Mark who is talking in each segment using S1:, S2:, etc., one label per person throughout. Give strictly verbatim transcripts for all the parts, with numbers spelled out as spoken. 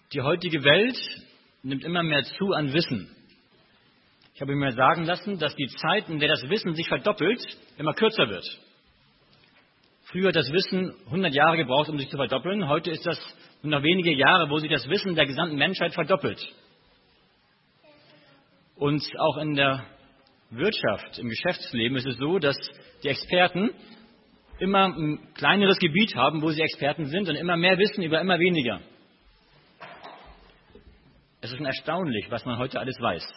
S1: Die heutige Welt nimmt immer mehr zu an Wissen. Ich habe mir sagen lassen, dass die Zeit, in der das Wissen sich verdoppelt, immer kürzer wird. Früher hat das Wissen hundert Jahre gebraucht, um sich zu verdoppeln. Heute ist das nur noch wenige Jahre, wo sich das Wissen der gesamten Menschheit verdoppelt. Und auch in der Wirtschaft, im Geschäftsleben ist es so, dass die Experten immer ein kleineres Gebiet haben, wo sie Experten sind und immer mehr wissen über immer weniger. Es ist schon erstaunlich, was man heute alles weiß.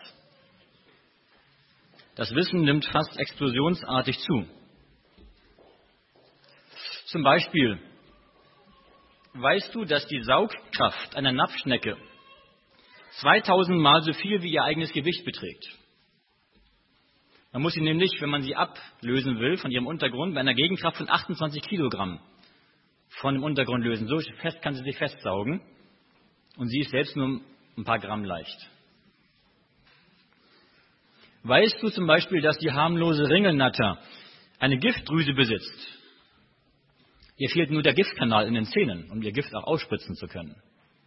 S1: Das Wissen nimmt fast explosionsartig zu. Zum Beispiel, weißt du, dass die Saugkraft einer Napfschnecke zweitausend Mal so viel wie ihr eigenes Gewicht beträgt? Man muss sie nämlich, wenn man sie ablösen will von ihrem Untergrund, bei einer Gegenkraft von achtundzwanzig Kilogramm von dem Untergrund lösen. So fest kann sie sich festsaugen und sie ist selbst nur ein paar Gramm leicht. Weißt du zum Beispiel, dass die harmlose Ringelnatter eine Giftdrüse besitzt? Ihr fehlt nur der Giftkanal in den Zähnen, um ihr Gift auch ausspritzen zu können.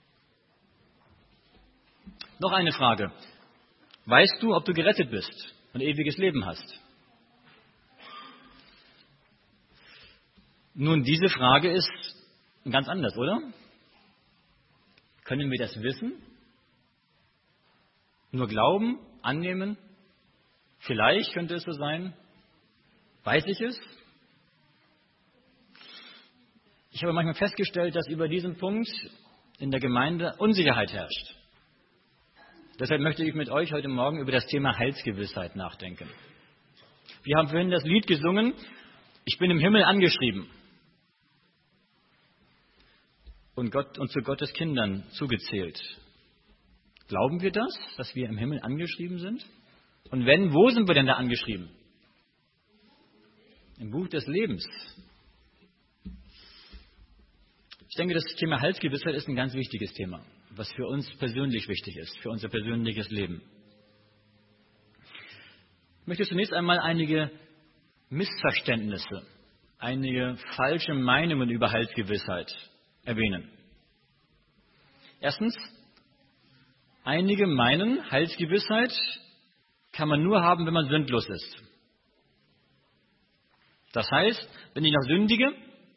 S1: Noch eine Frage. Weißt du, ob du gerettet bist und ewiges Leben hast? Nun, diese Frage ist ganz anders, oder? Können wir das wissen? Nur glauben, annehmen? Vielleicht könnte es so sein. Weiß ich es? Ich habe manchmal festgestellt, dass über diesen Punkt in der Gemeinde Unsicherheit herrscht. Deshalb möchte ich mit euch heute Morgen über das Thema Heilsgewissheit nachdenken. Wir haben vorhin das Lied gesungen, ich bin im Himmel angeschrieben und, Gott, und zu Gottes Kindern zugezählt. Glauben wir das, dass wir im Himmel angeschrieben sind? Und wenn, wo sind wir denn da angeschrieben? Im Buch des Lebens. Ich denke, das Thema Heilsgewissheit ist ein ganz wichtiges Thema, was für uns persönlich wichtig ist, für unser persönliches Leben. Ich möchte zunächst einmal einige Missverständnisse, einige falsche Meinungen über Heilsgewissheit erwähnen. Erstens, einige meinen, Heilsgewissheit kann man nur haben, wenn man sündlos ist. Das heißt, wenn ich noch sündige,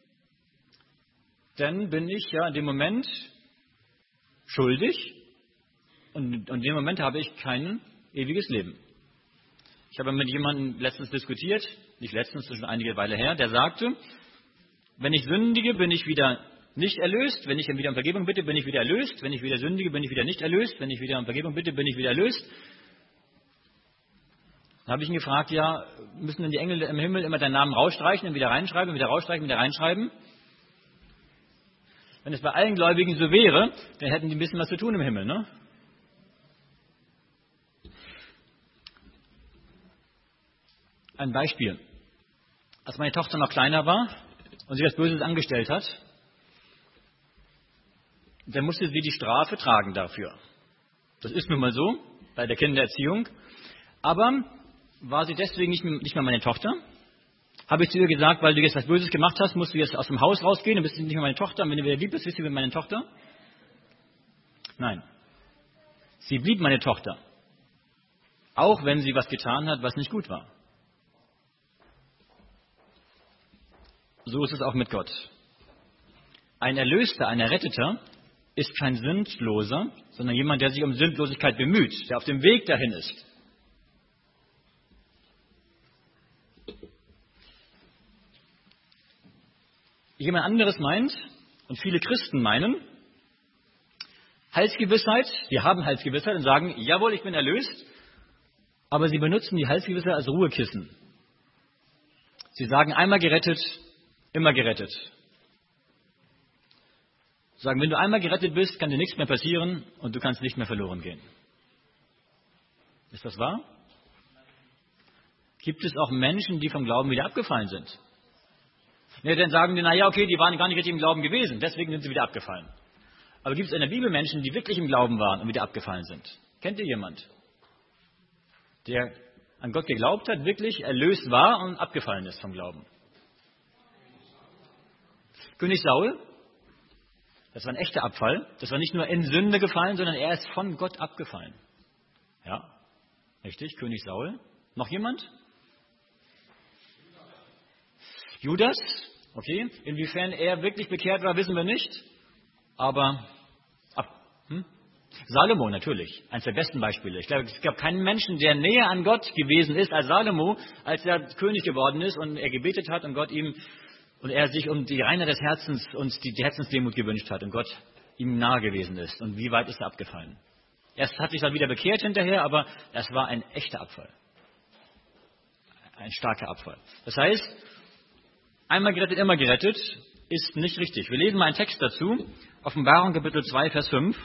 S1: dann bin ich ja in dem Moment schuldig und in dem Moment habe ich kein ewiges Leben. Ich habe mit jemandem letztens diskutiert, nicht letztens, das ist schon einige Weile her, der sagte, wenn ich sündige, bin ich wieder nicht erlöst, wenn ich dann wieder um Vergebung bitte, bin ich wieder erlöst, wenn ich wieder sündige, bin ich wieder nicht erlöst, wenn ich wieder um Vergebung bitte, bin ich wieder erlöst. Dann habe ich ihn gefragt, ja, müssen denn die Engel im Himmel immer deinen Namen rausstreichen und wieder reinschreiben, wieder rausstreichen, wieder reinschreiben? Wenn es bei allen Gläubigen so wäre, dann hätten die ein bisschen was zu tun im Himmel, ne? Ein Beispiel. Als meine Tochter noch kleiner war und sie was Böses angestellt hat, dann musste sie die Strafe tragen dafür. Das ist nun mal so bei der Kindererziehung. Aber war sie deswegen nicht mehr, nicht mehr meine Tochter? Habe ich zu ihr gesagt, weil du jetzt was Böses gemacht hast, musst du jetzt aus dem Haus rausgehen, dann bist du nicht mehr meine Tochter. Und wenn du wieder lieb bist, bist du wieder meine Tochter? Nein. Sie blieb meine Tochter. Auch wenn sie was getan hat, was nicht gut war. So ist es auch mit Gott. Ein Erlöster, ein Erretteter ist kein Sündloser, sondern jemand, der sich um Sündlosigkeit bemüht, der auf dem Weg dahin ist. Jemand anderes meint, und viele Christen meinen, Heilsgewissheit, wir haben Heilsgewissheit und sagen, jawohl, ich bin erlöst, aber sie benutzen die Heilsgewissheit als Ruhekissen. Sie sagen, einmal gerettet, immer gerettet. Sie sagen, wenn du einmal gerettet bist, kann dir nichts mehr passieren und du kannst nicht mehr verloren gehen. Ist das wahr? Gibt es auch Menschen, die vom Glauben wieder abgefallen sind? Ja, dann sagen die, naja, okay, die waren gar nicht richtig im Glauben gewesen, deswegen sind sie wieder abgefallen. Aber gibt es in der Bibel Menschen, die wirklich im Glauben waren und wieder abgefallen sind? Kennt ihr jemand, der an Gott geglaubt hat, wirklich erlöst war und abgefallen ist vom Glauben? König Saul Das war ein echter Abfall. Das war nicht nur in Sünde gefallen, sondern er ist von Gott abgefallen. Ja, richtig, König Saul. Noch jemand? Judas, okay. Inwiefern er wirklich bekehrt war, wissen wir nicht. Aber ab, hm? Salomo natürlich, eines der besten Beispiele. Ich glaube, es gab keinen Menschen, der näher an Gott gewesen ist als Salomo, als er König geworden ist und er gebetet hat und Gott ihm und er sich um die Reine des Herzens und die, die Herzensdemut gewünscht hat und Gott ihm nahe gewesen ist. Und wie weit ist er abgefallen? Erst hat sich dann wieder bekehrt hinterher, aber das war ein echter Abfall. Ein starker Abfall. Das heißt, einmal gerettet, immer gerettet, ist nicht richtig. Wir lesen mal einen Text dazu. Offenbarung Kapitel zwei, Vers fünf.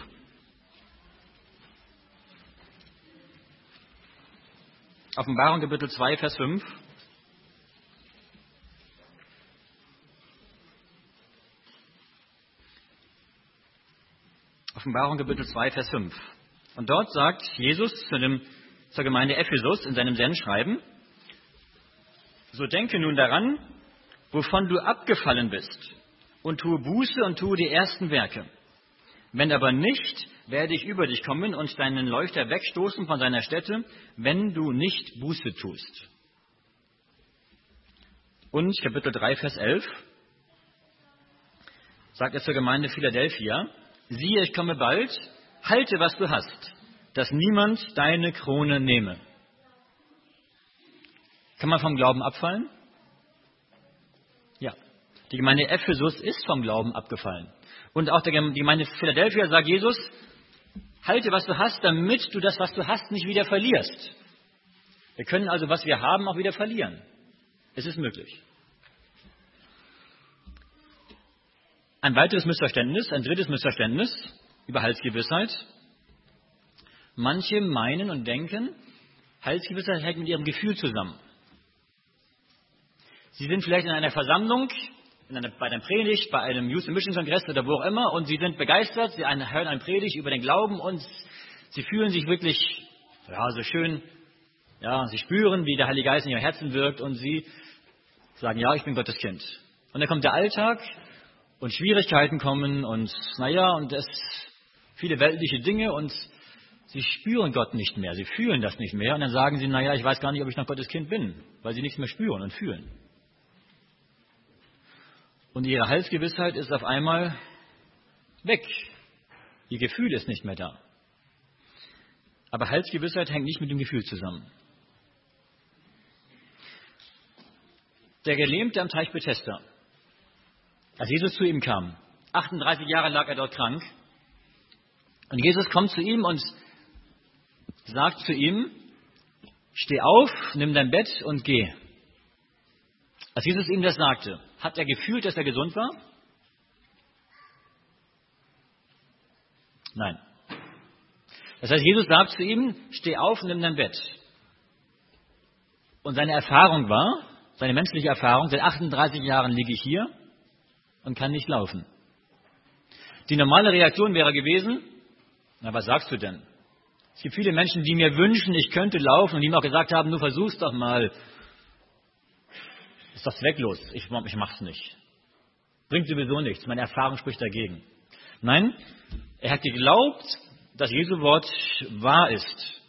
S1: Offenbarung Kapitel zwei, Vers fünf. Offenbarung Kapitel zwei, Vers fünf. Und dort sagt Jesus zu dem, zur Gemeinde Ephesus in seinem Sendschreiben: So denke nun daran, wovon du abgefallen bist, und tue Buße und tue die ersten Werke. Wenn aber nicht, werde ich über dich kommen und deinen Leuchter wegstoßen von seiner Stätte, wenn du nicht Buße tust. Und Kapitel drei, Vers elf sagt er zur Gemeinde Philadelphia: Siehe, ich komme bald, halte, was du hast, dass niemand deine Krone nehme. Kann man vom Glauben abfallen? Ja. Die Gemeinde Ephesus ist vom Glauben abgefallen. Und auch die Gemeinde Philadelphia sagt Jesus: Halte, was du hast, damit du das, was du hast, nicht wieder verlierst. Wir können also, was wir haben, auch wieder verlieren. Es ist möglich. Ein weiteres Missverständnis, ein drittes Missverständnis über Heilsgewissheit. Manche meinen und denken, Heilsgewissheit hängt mit ihrem Gefühl zusammen. Sie sind vielleicht in einer Versammlung, in einer, bei einer Predigt, bei einem Youth Mission Kongress oder wo auch immer und sie sind begeistert, sie hören eine Predigt über den Glauben und sie fühlen sich wirklich ja, so schön, ja, sie spüren, wie der Heilige Geist in ihrem Herzen wirkt und sie sagen, ja, ich bin Gottes Kind. Und dann kommt der Alltag und Schwierigkeiten kommen und naja, und es viele weltliche Dinge und sie spüren Gott nicht mehr, sie fühlen das nicht mehr und dann sagen sie, naja, ich weiß gar nicht, ob ich noch Gottes Kind bin, weil sie nichts mehr spüren und fühlen. Und ihre Heilsgewissheit ist auf einmal weg. Ihr Gefühl ist nicht mehr da. Aber Heilsgewissheit hängt nicht mit dem Gefühl zusammen. Der Gelähmte am Teich Bethesda, als Jesus zu ihm kam, achtunddreißig Jahre lag er dort krank, und Jesus kommt zu ihm und sagt zu ihm: Steh auf, nimm dein Bett und geh. Als Jesus ihm das sagte, hat er gefühlt, dass er gesund war? Nein. Das heißt, Jesus sagt zu ihm: Steh auf und nimm dein Bett. Und seine Erfahrung war, seine menschliche Erfahrung, seit achtunddreißig Jahren liege ich hier und kann nicht laufen. Die normale Reaktion wäre gewesen: Na, was sagst du denn? Es gibt viele Menschen, die mir wünschen, ich könnte laufen und die mir auch gesagt haben, du versuch's doch mal. Ist doch zwecklos, ich, ich mach's nicht. Bringt sowieso nichts, meine Erfahrung spricht dagegen. Nein, er hat geglaubt, dass Jesu Wort wahr ist.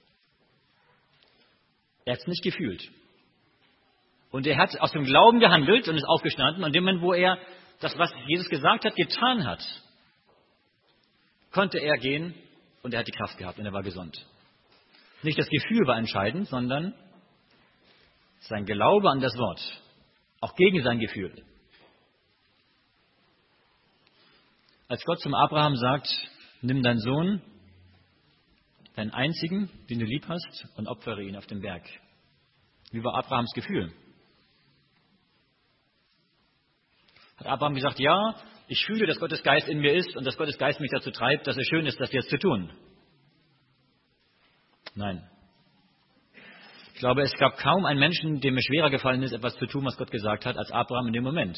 S1: Er hat es nicht gefühlt. Und er hat aus dem Glauben gehandelt und ist aufgestanden. Und in dem Moment, wo er das, was Jesus gesagt hat, getan hat, konnte er gehen und er hat die Kraft gehabt und er war gesund. Nicht das Gefühl war entscheidend, sondern sein Glaube an das Wort. Auch gegen sein Gefühl. Als Gott zum Abraham sagt: Nimm deinen Sohn, deinen einzigen, den du lieb hast, und opfere ihn auf dem Berg. Wie war Abrahams Gefühl? Hat Abraham gesagt: Ja, ich fühle, dass Gottes Geist in mir ist und dass Gottes Geist mich dazu treibt, dass es schön ist, das jetzt zu tun? Nein. Ich glaube, es gab kaum einen Menschen, dem es schwerer gefallen ist, etwas zu tun, was Gott gesagt hat, als Abraham in dem Moment.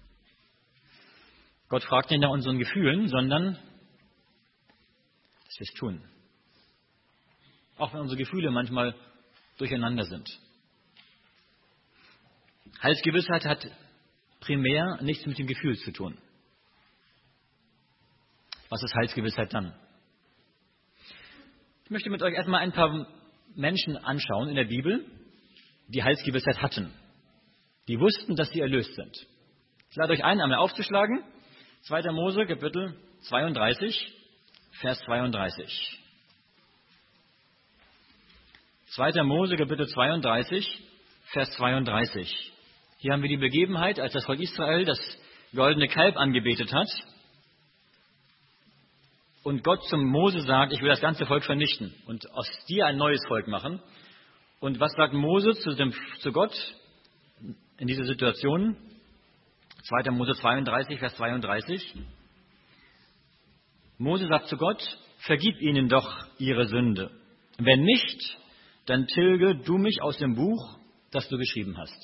S1: Gott fragt nicht nach unseren Gefühlen, sondern dass wir es tun. Auch wenn unsere Gefühle manchmal durcheinander sind. Heilsgewissheit hat primär nichts mit dem Gefühl zu tun. Was ist Heilsgewissheit dann? Ich möchte mit euch erstmal ein paar Menschen anschauen in der Bibel, die Heilsgewissheit hatten. Die wussten, dass sie erlöst sind. Ich lade euch ein, einmal aufzuschlagen. zweiter Mose, Kapitel zweiunddreißig, Vers zweiunddreißig. zweiter Mose, Kapitel zweiunddreißig, Vers zweiunddreißig. Hier haben wir die Begebenheit, als das Volk Israel das goldene Kalb angebetet hat und Gott zum Mose sagt, ich will das ganze Volk vernichten und aus dir ein neues Volk machen. Und was sagt Mose zu, dem, zu Gott in dieser Situation? zweiter Mose zweiunddreißig, Vers zweiunddreißig. Mose sagt zu Gott, vergib ihnen doch ihre Sünde. Wenn nicht, dann tilge du mich aus dem Buch, das du geschrieben hast.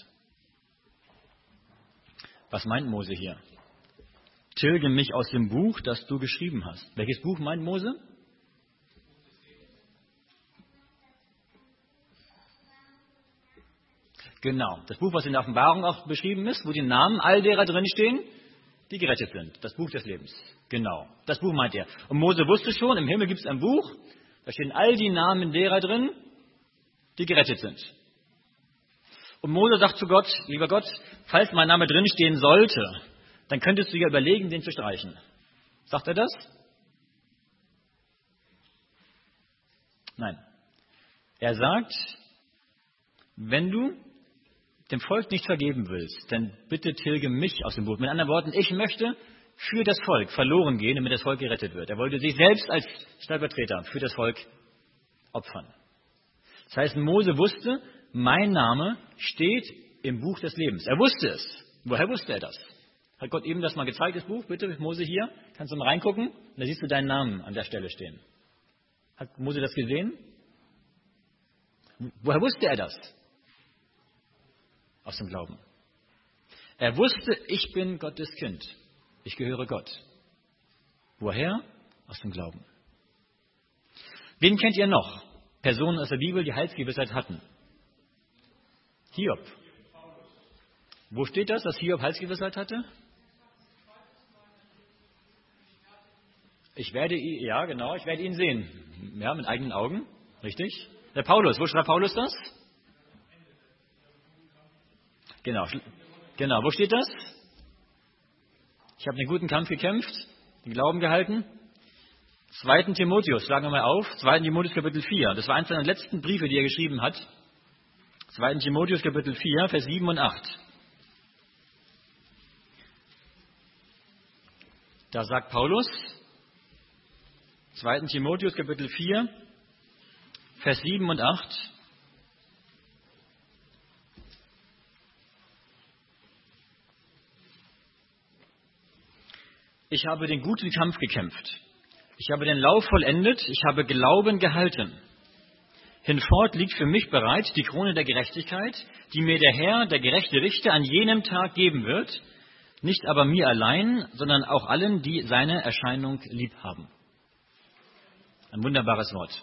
S1: Was meint Mose hier? Tilge mich aus dem Buch, das du geschrieben hast. Welches Buch meint Mose? Genau, das Buch, was in der Offenbarung auch beschrieben ist, wo die Namen all derer drinstehen, die gerettet sind. Das Buch des Lebens. Genau, das Buch meint er. Und Mose wusste schon, im Himmel gibt es ein Buch, da stehen all die Namen derer drin, die gerettet sind. Und Mose sagt zu Gott, lieber Gott, falls mein Name drinstehen sollte, dann könntest du ja überlegen, den zu streichen. Sagt er das? Nein. Er sagt, wenn du dem Volk nicht vergeben willst, dann bitte tilge mich aus dem Buch. Mit anderen Worten, ich möchte für das Volk verloren gehen, damit das Volk gerettet wird. Er wollte sich selbst als Stellvertreter für das Volk opfern. Das heißt, Mose wusste, mein Name steht im Buch des Lebens. Er wusste es. Woher wusste er das? Hat Gott ihm das mal gezeigt, das Buch? Bitte, Mose, hier. Kannst du mal reingucken? Und da siehst du deinen Namen an der Stelle stehen. Hat Mose das gesehen? Woher wusste er das? Aus dem Glauben. Er wusste, ich bin Gottes Kind. Ich gehöre Gott. Woher? Aus dem Glauben. Wen kennt ihr noch? Personen aus der Bibel, die Heilsgewissheit hatten. Hiob. Wo steht das, dass Hiob Heilsgewissheit hatte? Ich werde ihn, ja genau, ich werde ihn sehen. Ja, mit eigenen Augen. Richtig. Der Paulus, wo schreibt Paulus das? Genau, genau. Wo steht das? Ich habe einen guten Kampf gekämpft, den Glauben gehalten. zweiter Timotheus, schlagen wir mal auf. zweiter Timotheus Kapitel vier. Das war eines seiner letzten Briefe, die er geschrieben hat. zweiter Timotheus Kapitel vier, Vers sieben und acht. Da sagt Paulus, zweiter Timotheus Kapitel vier, Vers sieben und acht. Ich habe den guten Kampf gekämpft. Ich habe den Lauf vollendet. Ich habe Glauben gehalten. Hinfort liegt für mich bereit die Krone der Gerechtigkeit, die mir der Herr, der gerechte Richter, an jenem Tag geben wird. Nicht aber mir allein, sondern auch allen, die seine Erscheinung lieb haben. Ein wunderbares Wort.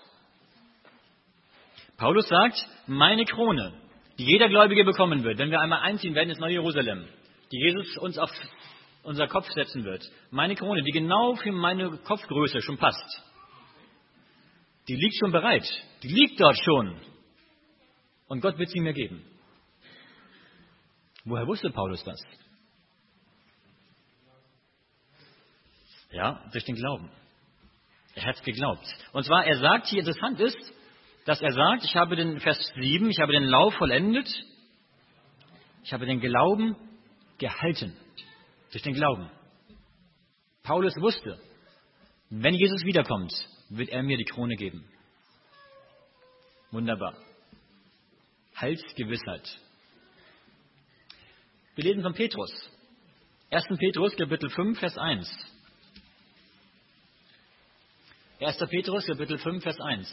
S1: Paulus sagt, meine Krone, die jeder Gläubige bekommen wird, wenn wir einmal einziehen werden ins neue Jerusalem, die Jesus uns auf unser Kopf setzen wird. Meine Krone, die genau für meine Kopfgröße schon passt. Die liegt schon bereit. Die liegt dort schon. Und Gott wird sie mir geben. Woher wusste Paulus das? Ja, durch den Glauben. Er hat geglaubt. Und zwar, er sagt hier, interessant ist, dass er sagt, ich habe den Vers sieben, ich habe den Lauf vollendet, ich habe den Glauben gehalten. Durch den Glauben. Paulus wusste, wenn Jesus wiederkommt, wird er mir die Krone geben. Wunderbar. Heilsgewissheit. Wir lesen von Petrus. erster Petrus, Kapitel fünf, Vers eins. erster Petrus, Kapitel fünf, Vers eins.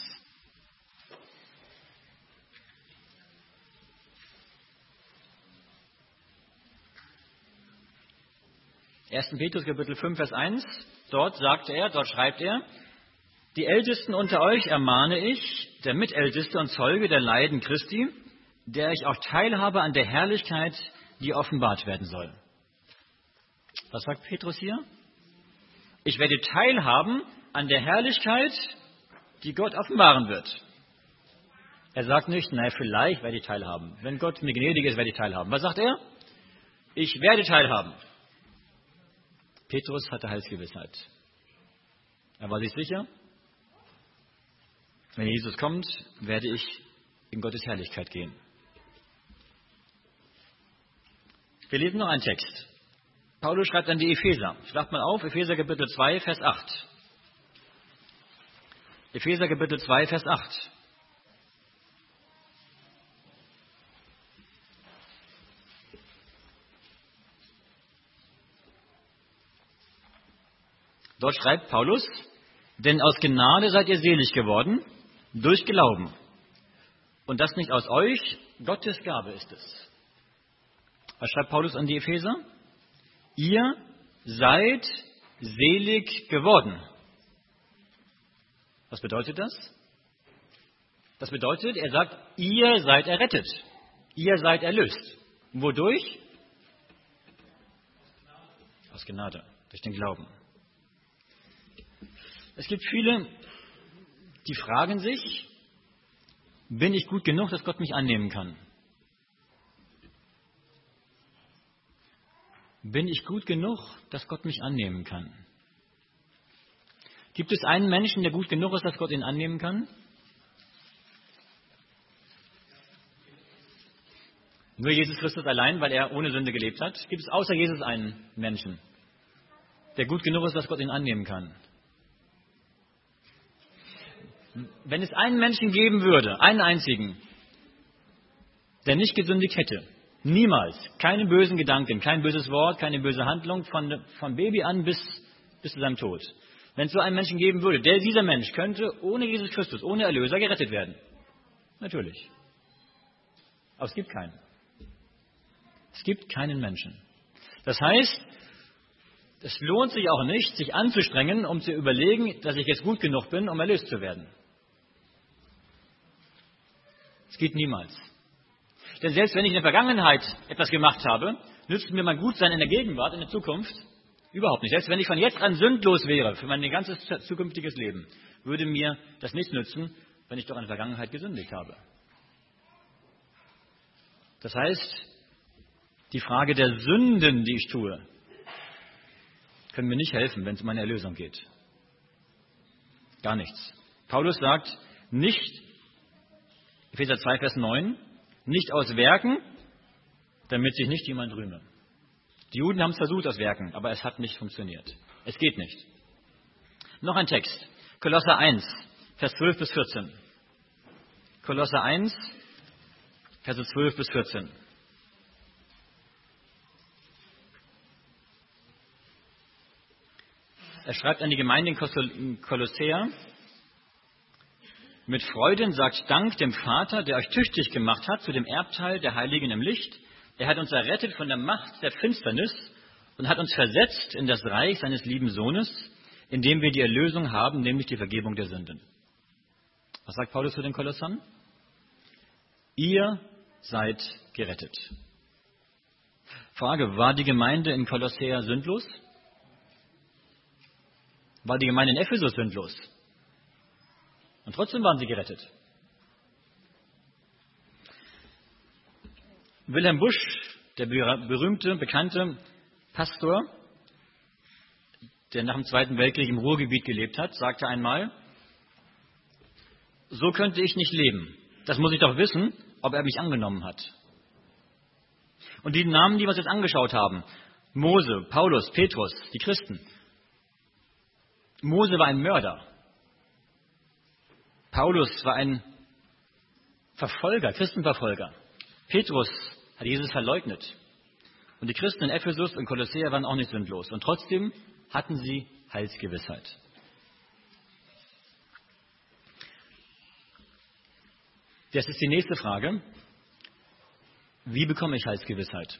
S1: erster Petrus, Kapitel fünf, Vers eins. Dort sagt er, dort schreibt er, die Ältesten unter euch ermahne ich, der Mitälteste und Zeuge der Leiden Christi, der ich auch teilhabe an der Herrlichkeit, die offenbart werden soll. Was sagt Petrus hier? Ich werde teilhaben an der Herrlichkeit, die Gott offenbaren wird. Er sagt nicht, naja, vielleicht werde ich teilhaben. Wenn Gott mir gnädig ist, werde ich teilhaben. Was sagt er? Ich werde teilhaben. Petrus hatte Heilsgewissheit. Er war sich sicher, wenn Jesus kommt, werde ich in Gottes Herrlichkeit gehen. Wir lesen noch einen Text. Paulus schreibt an die Epheser. Schlagt mal auf, Epheser Kapitel zwei, Vers acht. Epheser Kapitel zwei, Vers acht. Dort schreibt Paulus, denn aus Gnade seid ihr selig geworden, durch Glauben. Und das nicht aus euch, Gottes Gabe ist es. Was schreibt Paulus an die Epheser? Ihr seid selig geworden. Was bedeutet das? Das bedeutet, er sagt, ihr seid errettet. Ihr seid erlöst. Wodurch? Aus Gnade, durch den Glauben. Es gibt viele, die fragen sich, bin ich gut genug, dass Gott mich annehmen kann? Bin ich gut genug, dass Gott mich annehmen kann? Gibt es einen Menschen, der gut genug ist, dass Gott ihn annehmen kann? Nur Jesus Christus allein, weil er ohne Sünde gelebt hat? Gibt es außer Jesus einen Menschen, der gut genug ist, dass Gott ihn annehmen kann? Wenn es einen Menschen geben würde, einen einzigen, der nicht gesündigt hätte, niemals, keine bösen Gedanken, kein böses Wort, keine böse Handlung, von, von Baby an bis, bis zu seinem Tod. Wenn es so einen Menschen geben würde, der, dieser Mensch könnte ohne Jesus Christus, ohne Erlöser gerettet werden. Natürlich. Aber es gibt keinen. Es gibt keinen Menschen. Das heißt, es lohnt sich auch nicht, sich anzustrengen, um zu überlegen, dass ich jetzt gut genug bin, um erlöst zu werden. Es geht niemals. Denn selbst wenn ich in der Vergangenheit etwas gemacht habe, nützt mir mein Gutsein in der Gegenwart, in der Zukunft überhaupt nicht. Selbst wenn ich von jetzt an sündlos wäre für mein ganzes zukünftiges Leben, würde mir das nichts nützen, wenn ich doch in der Vergangenheit gesündigt habe. Das heißt, die Frage der Sünden, die ich tue, können mir nicht helfen, wenn es um meine Erlösung geht. Gar nichts. Paulus sagt, nicht, Epheser zwei, Vers neun, nicht aus Werken, damit sich nicht jemand rühme. Die Juden haben es versucht aus Werken, aber es hat nicht funktioniert. Es geht nicht. Noch ein Text. Kolosser eins, Vers zwölf bis vierzehn. Kolosser eins, Verse zwölf bis vierzehn. Er schreibt an die Gemeinde in Kolossea, mit Freuden sagt Dank dem Vater, der euch tüchtig gemacht hat zu dem Erbteil der Heiligen im Licht. Er hat uns errettet von der Macht der Finsternis und hat uns versetzt in das Reich seines lieben Sohnes, in dem wir die Erlösung haben, nämlich die Vergebung der Sünden. Was sagt Paulus zu den Kolossern? Ihr seid gerettet. Frage, war die Gemeinde in Kolossea sündlos? War die Gemeinde in Ephesus sündlos? Und trotzdem waren sie gerettet. Wilhelm Busch, der berühmte, bekannte Pastor, der nach dem Zweiten Weltkrieg im Ruhrgebiet gelebt hat, sagte einmal, so könnte ich nicht leben. Das muss ich doch wissen, ob er mich angenommen hat. Und die Namen, die wir uns jetzt angeschaut haben, Mose, Paulus, Petrus, die Christen. Mose war ein Mörder. Paulus war ein Verfolger, Christenverfolger. Petrus hat Jesus verleugnet. Und die Christen in Ephesus und Kolossea waren auch nicht sündlos. Und trotzdem hatten sie Heilsgewissheit. Das ist die nächste Frage. Wie bekomme ich Heilsgewissheit?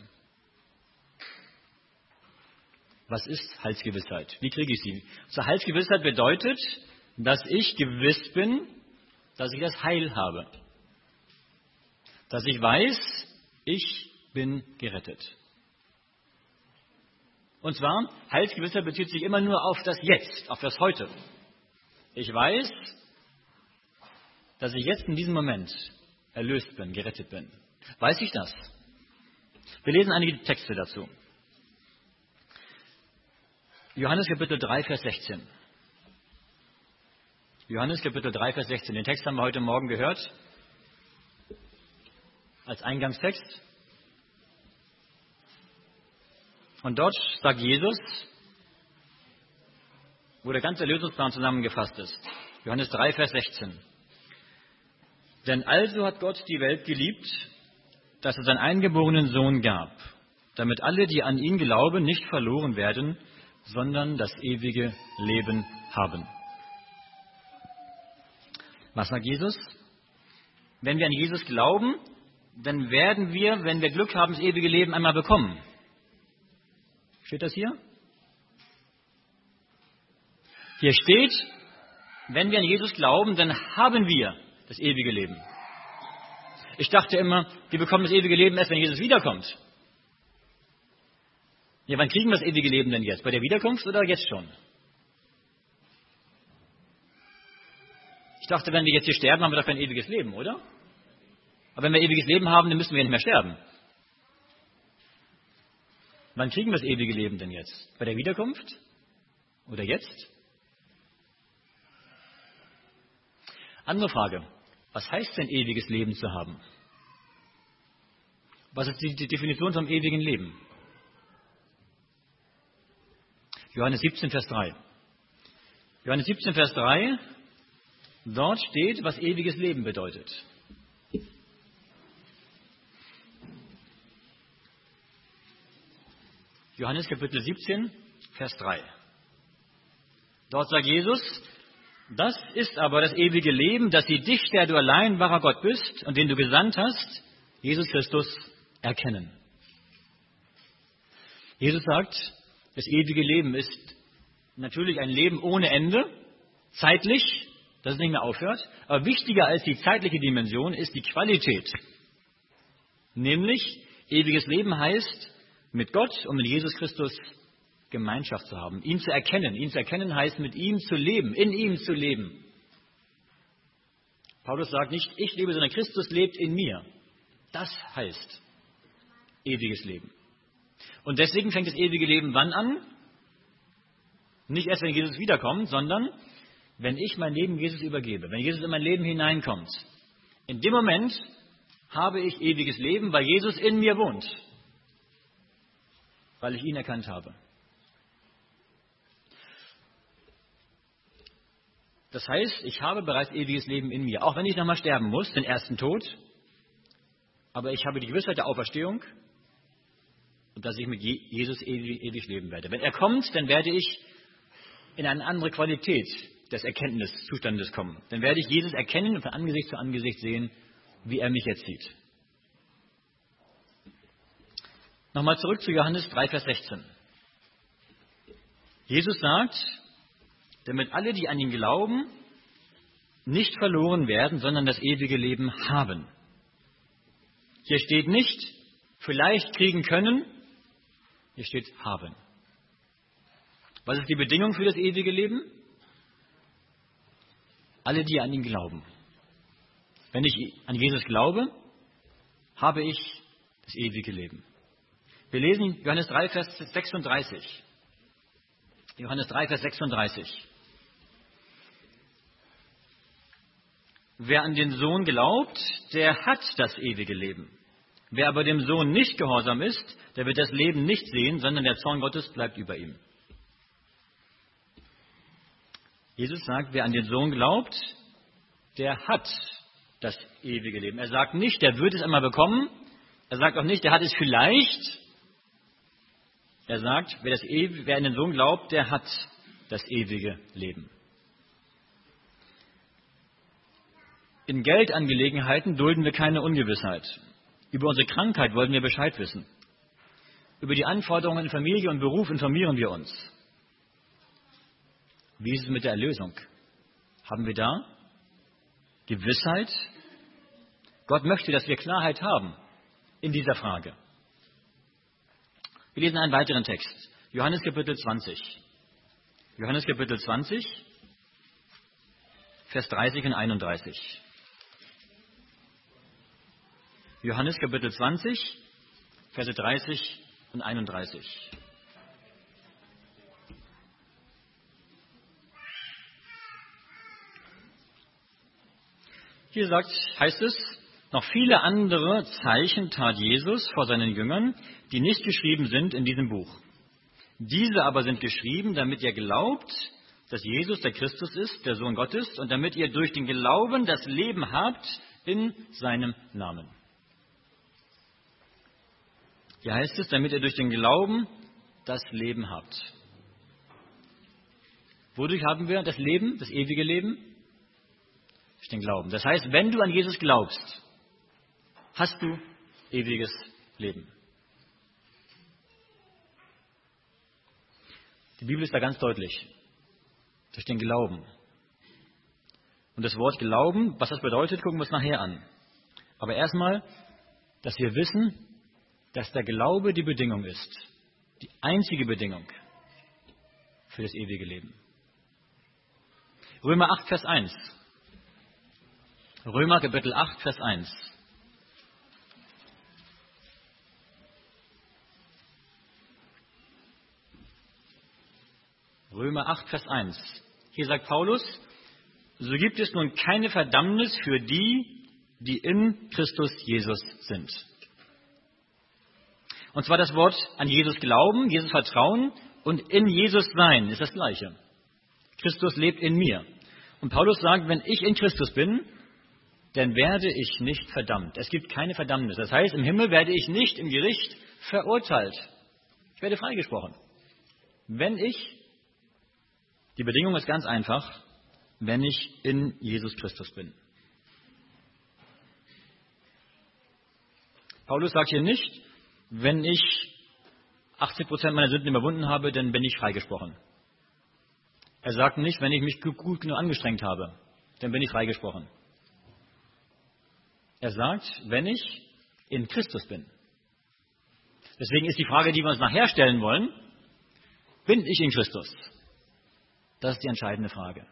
S1: Was ist Heilsgewissheit? Wie kriege ich sie? So, Heilsgewissheit bedeutet, dass ich gewiss bin, dass ich das Heil habe. Dass ich weiß, ich bin gerettet. Und zwar, Heilsgewissheit bezieht sich immer nur auf das Jetzt, auf das Heute. Ich weiß, dass ich jetzt in diesem Moment erlöst bin, gerettet bin. Weiß ich das? Wir lesen einige Texte dazu. Johannes Kapitel drei, Vers sechzehn. Johannes Kapitel drei, Vers sechzehn. Den Text haben wir heute Morgen gehört. Als Eingangstext. Und dort sagt Jesus, wo der ganze Erlösungsplan zusammengefasst ist. Johannes drei, Vers sechzehn. Denn also hat Gott die Welt geliebt, dass er seinen eingeborenen Sohn gab, damit alle, die an ihn glauben, nicht verloren werden, sondern das ewige Leben haben. Was sagt Jesus? Wenn wir an Jesus glauben, dann werden wir, wenn wir Glück haben, das ewige Leben einmal bekommen. Steht das hier? Hier steht, wenn wir an Jesus glauben, dann haben wir das ewige Leben. Ich dachte immer, wir bekommen das ewige Leben erst, wenn Jesus wiederkommt. Ja, wann kriegen wir das ewige Leben denn jetzt? Bei der Wiederkunft oder jetzt schon? Ich dachte, wenn wir jetzt hier sterben, haben wir doch kein ewiges Leben, oder? Aber wenn wir ewiges Leben haben, dann müssen wir nicht mehr sterben. Wann kriegen wir das ewige Leben denn jetzt? Bei der Wiederkunft? Oder jetzt? Andere Frage. Was heißt denn ewiges Leben zu haben? Was ist die Definition vom ewigen Leben? Johannes siebzehn, Vers drei. Johannes siebzehn, Vers drei. Dort steht, was ewiges Leben bedeutet. Johannes Kapitel siebzehn, Vers drei. Dort sagt Jesus, das ist aber das ewige Leben, dass sie dich, der du allein wahrer Gott bist und den du gesandt hast, Jesus Christus, erkennen. Jesus sagt, das ewige Leben ist natürlich ein Leben ohne Ende, zeitlich, dass es nicht mehr aufhört, aber wichtiger als die zeitliche Dimension ist die Qualität. Nämlich, ewiges Leben heißt, mit Gott und mit Jesus Christus Gemeinschaft zu haben, ihn zu erkennen. Ihn zu erkennen heißt, mit ihm zu leben, in ihm zu leben. Paulus sagt nicht, ich lebe, sondern Christus lebt in mir. Das heißt ewiges Leben. Und deswegen fängt das ewige Leben wann an? Nicht erst, wenn Jesus wiederkommt, sondern wenn ich mein Leben Jesus übergebe, wenn Jesus in mein Leben hineinkommt. In dem Moment habe ich ewiges Leben, weil Jesus in mir wohnt, weil ich ihn erkannt habe. Das heißt, ich habe bereits ewiges Leben in mir, auch wenn ich nochmal sterben muss, den ersten Tod, aber ich habe die Gewissheit der Auferstehung und dass ich mit Jesus ewig, ewig leben werde. Wenn er kommt, dann werde ich in eine andere Qualität des Erkenntniszustandes kommen. Dann werde ich Jesus erkennen und von Angesicht zu Angesicht sehen, wie er mich jetzt sieht. Nochmal zurück zu Johannes drei, Vers sechzehn. Jesus sagt, damit alle, die an ihn glauben, nicht verloren werden, sondern das ewige Leben haben. Hier steht nicht, vielleicht kriegen können, hier steht haben. Was ist die Bedingung für das ewige Leben? Alle, die an ihn glauben. Wenn ich an Jesus glaube, habe ich das ewige Leben. Wir lesen Johannes drei, Vers sechsunddreißig. Johannes drei, Vers sechsunddreißig. Wer an den Sohn glaubt, der hat das ewige Leben. Wer aber dem Sohn nicht gehorsam ist, der wird das Leben nicht sehen, sondern der Zorn Gottes bleibt über ihm. Jesus sagt, wer an den Sohn glaubt, der hat das ewige Leben. Er sagt nicht, der wird es einmal bekommen. Er sagt auch nicht, der hat es vielleicht. Er sagt, wer, das, wer an den Sohn glaubt, der hat das ewige Leben. In Geldangelegenheiten dulden wir keine Ungewissheit. Über unsere Krankheit wollen wir Bescheid wissen. Über die Anforderungen in Familie und Beruf informieren wir uns. Wie ist es mit der Erlösung? Haben wir da Gewissheit? Gott möchte, dass wir Klarheit haben in dieser Frage. Wir lesen einen weiteren Text. Johannes Kapitel zwanzig. Johannes Kapitel zwanzig, Vers dreißig und einunddreißig. Johannes Kapitel zwanzig, Verse dreißig und einunddreißig. Hier sagt, heißt es, noch viele andere Zeichen tat Jesus vor seinen Jüngern, die nicht geschrieben sind in diesem Buch. Diese aber sind geschrieben, damit ihr glaubt, dass Jesus der Christus ist, der Sohn Gottes, und damit ihr durch den Glauben das Leben habt in seinem Namen. Hier heißt es, damit ihr durch den Glauben das Leben habt. Wodurch haben wir das Leben, das ewige Leben? Durch den Glauben. Das heißt, wenn du an Jesus glaubst, hast du ewiges Leben. Die Bibel ist da ganz deutlich. Durch den Glauben. Und das Wort Glauben, was das bedeutet, gucken wir uns nachher an. Aber erstmal, dass wir wissen, dass der Glaube die Bedingung ist. Die einzige Bedingung für das ewige Leben. Römer acht, Vers eins. Römer Kapitel acht, Vers eins. Römer acht, Vers eins. Hier sagt Paulus, so gibt es nun keine Verdammnis für die, die in Christus Jesus sind. Und zwar das Wort an Jesus glauben, Jesus vertrauen und in Jesus sein ist das Gleiche. Christus lebt in mir. Und Paulus sagt, wenn ich in Christus bin, dann werde ich nicht verdammt. Es gibt keine Verdammnis. Das heißt, im Himmel werde ich nicht im Gericht verurteilt. Ich werde freigesprochen. Wenn ich, die Bedingung ist ganz einfach, wenn ich in Jesus Christus bin. Paulus sagt hier nicht, wenn ich achtzig Prozent meiner Sünden überwunden habe, dann bin ich freigesprochen. Er sagt nicht, wenn ich mich gut genug angestrengt habe, dann bin ich freigesprochen. Er sagt, wenn ich in Christus bin. Deswegen ist die Frage, die wir uns nachher stellen wollen, bin ich in Christus? Das ist die entscheidende Frage.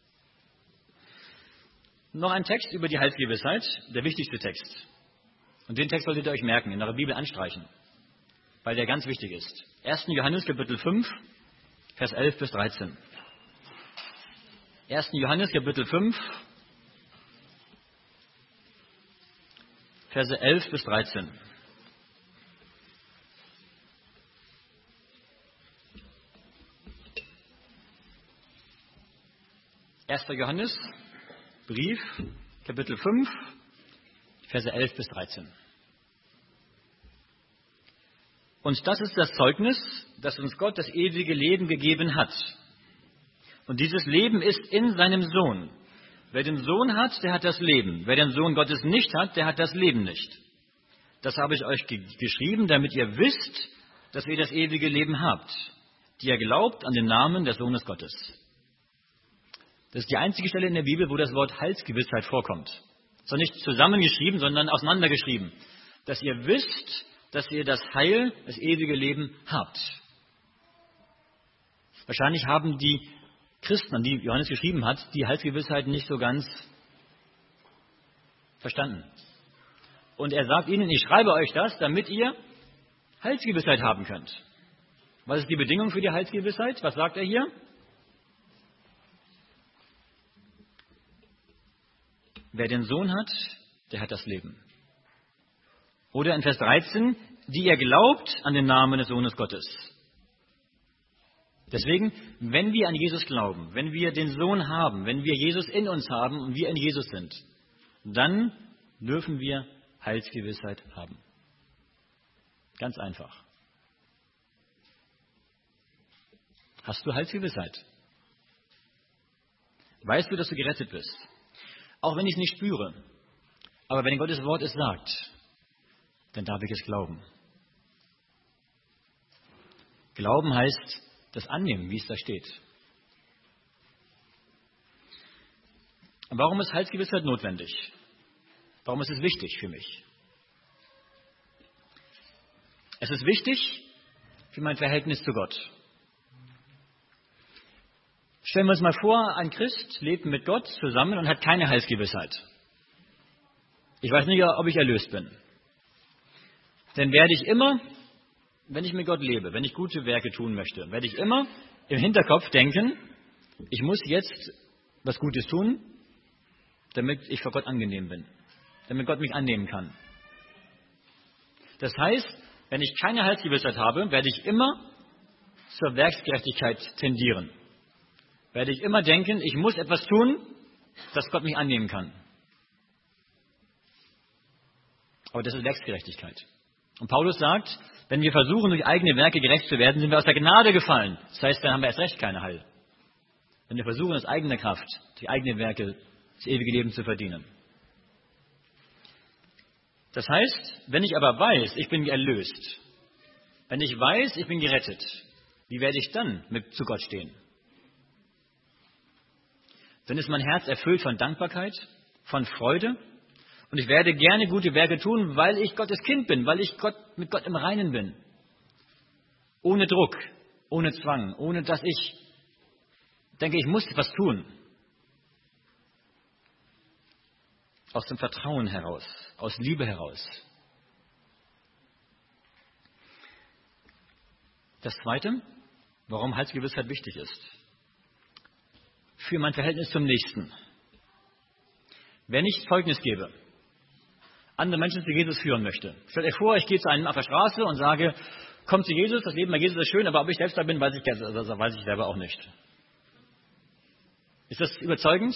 S1: Noch ein Text über die Heilsgewissheit, der wichtigste Text. Und den Text solltet ihr euch merken, in eurer Bibel anstreichen, weil der ganz wichtig ist. erster Johannes Kapitel fünf, Vers elf bis dreizehn. erster Johannes Kapitel fünf, Verse elf bis dreizehn. erster Johannes, Brief, Kapitel fünf, Verse elf bis dreizehn. Und das ist das Zeugnis, das uns Gott das ewige Leben gegeben hat. Und dieses Leben ist in seinem Sohn. Wer den Sohn hat, der hat das Leben. Wer den Sohn Gottes nicht hat, der hat das Leben nicht. Das habe ich euch ge- geschrieben, damit ihr wisst, dass ihr das ewige Leben habt, die ihr glaubt an den Namen des Sohnes Gottes. Das ist die einzige Stelle in der Bibel, wo das Wort Heilsgewissheit vorkommt. Es ist doch nicht zusammengeschrieben, sondern auseinandergeschrieben. Dass ihr wisst, dass ihr das Heil, das ewige Leben habt. Wahrscheinlich haben die Christen, an die Johannes geschrieben hat, die Heilsgewissheit nicht so ganz verstanden. Und er sagt ihnen, ich schreibe euch das, damit ihr Heilsgewissheit haben könnt. Was ist die Bedingung für die Heilsgewissheit? Was sagt er hier? Wer den Sohn hat, der hat das Leben. Oder in Vers dreizehn, die ihr glaubt an den Namen des Sohnes Gottes. Deswegen, wenn wir an Jesus glauben, wenn wir den Sohn haben, wenn wir Jesus in uns haben und wir in Jesus sind, dann dürfen wir Heilsgewissheit haben. Ganz einfach. Hast du Heilsgewissheit? Weißt du, dass du gerettet bist? Auch wenn ich es nicht spüre. Aber wenn Gottes Wort es sagt, dann darf ich es glauben. Glauben heißt das Annehmen, wie es da steht. Warum ist Heilsgewissheit notwendig? Warum ist es wichtig für mich? Es ist wichtig für mein Verhältnis zu Gott. Stellen wir uns mal vor, ein Christ lebt mit Gott zusammen und hat keine Heilsgewissheit. Ich weiß nicht, ob ich erlöst bin. Dann werde ich immer, wenn ich mit Gott lebe, wenn ich gute Werke tun möchte, werde ich immer im Hinterkopf denken, ich muss jetzt was Gutes tun, damit ich vor Gott angenehm bin, damit Gott mich annehmen kann. Das heißt, wenn ich keine Heilsgewissheit habe, werde ich immer zur Werksgerechtigkeit tendieren. Werde ich immer denken, ich muss etwas tun, dass Gott mich annehmen kann. Aber das ist Werksgerechtigkeit. Und Paulus sagt, wenn wir versuchen, durch eigene Werke gerecht zu werden, sind wir aus der Gnade gefallen. Das heißt, dann haben wir erst recht keine Heil. Wenn wir versuchen, aus eigener Kraft, durch eigene Werke, das ewige Leben zu verdienen. Das heißt, wenn ich aber weiß, ich bin erlöst, wenn ich weiß, ich bin gerettet, wie werde ich dann mit zu Gott stehen? Dann ist mein Herz erfüllt von Dankbarkeit, von Freude und ich werde gerne gute Werke tun, weil ich Gottes Kind bin, weil ich Gott, mit Gott im Reinen bin. Ohne Druck, ohne Zwang, ohne dass ich denke, ich muss etwas tun. Aus dem Vertrauen heraus, aus Liebe heraus. Das Zweite, warum Heilsgewissheit wichtig ist. Für mein Verhältnis zum Nächsten. Wenn ich Zeugnis gebe, andere Menschen zu Jesus führen möchte. Stellt euch vor, ich gehe zu einem auf der Straße und sage, komm zu Jesus, das Leben bei Jesus ist schön, aber ob ich selbst da bin, weiß ich, weiß ich selber auch nicht. Ist das überzeugend?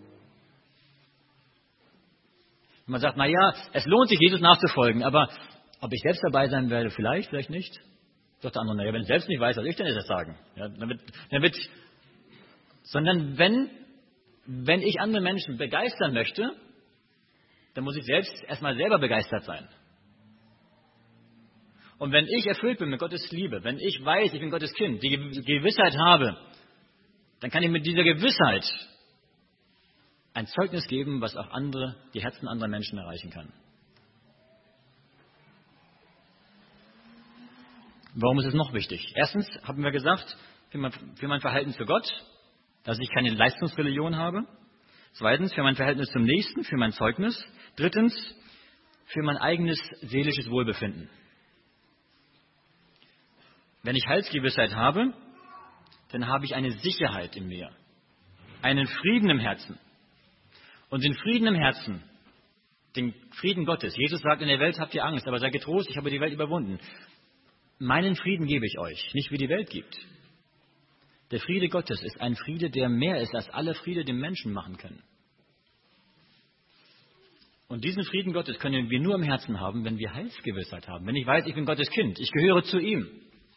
S1: Man sagt, naja, es lohnt sich, Jesus nachzufolgen, aber ob ich selbst dabei sein werde, vielleicht, vielleicht nicht. Sagt der andere, naja, wenn ich selbst nicht weiß, was ich denn jetzt sagen? Ja, dann wird, dann wird, sondern wenn, wenn ich andere Menschen begeistern möchte, dann muss ich selbst erstmal selber begeistert sein. Und wenn ich erfüllt bin mit Gottes Liebe, wenn ich weiß, ich bin Gottes Kind, die Gewissheit habe, dann kann ich mit dieser Gewissheit ein Zeugnis geben, was auch andere, die Herzen anderer Menschen erreichen kann. Warum ist es noch wichtig? Erstens haben wir gesagt, für mein, für mein Verhältnis zu Gott, dass ich keine Leistungsreligion habe. Zweitens, für mein Verhältnis zum Nächsten, für mein Zeugnis. Drittens, für mein eigenes seelisches Wohlbefinden. Wenn ich Heilsgewissheit habe, dann habe ich eine Sicherheit in mir, einen Frieden im Herzen. Und den Frieden im Herzen, den Frieden Gottes. Jesus sagt, in der Welt habt ihr Angst, aber seid getrost, ich habe die Welt überwunden. Meinen Frieden gebe ich euch, nicht wie die Welt gibt. Der Friede Gottes ist ein Friede, der mehr ist, als alle Friede dem Menschen machen können. Und diesen Frieden Gottes können wir nur im Herzen haben, wenn wir Heilsgewissheit haben. Wenn ich weiß, ich bin Gottes Kind, ich gehöre zu ihm.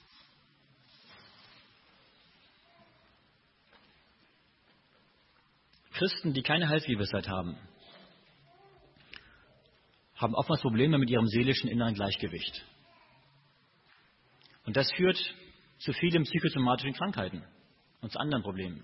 S1: Christen, die keine Heilsgewissheit haben, haben oftmals Probleme mit ihrem seelischen inneren Gleichgewicht. Und das führt zu vielen psychosomatischen Krankheiten und zu anderen Problemen.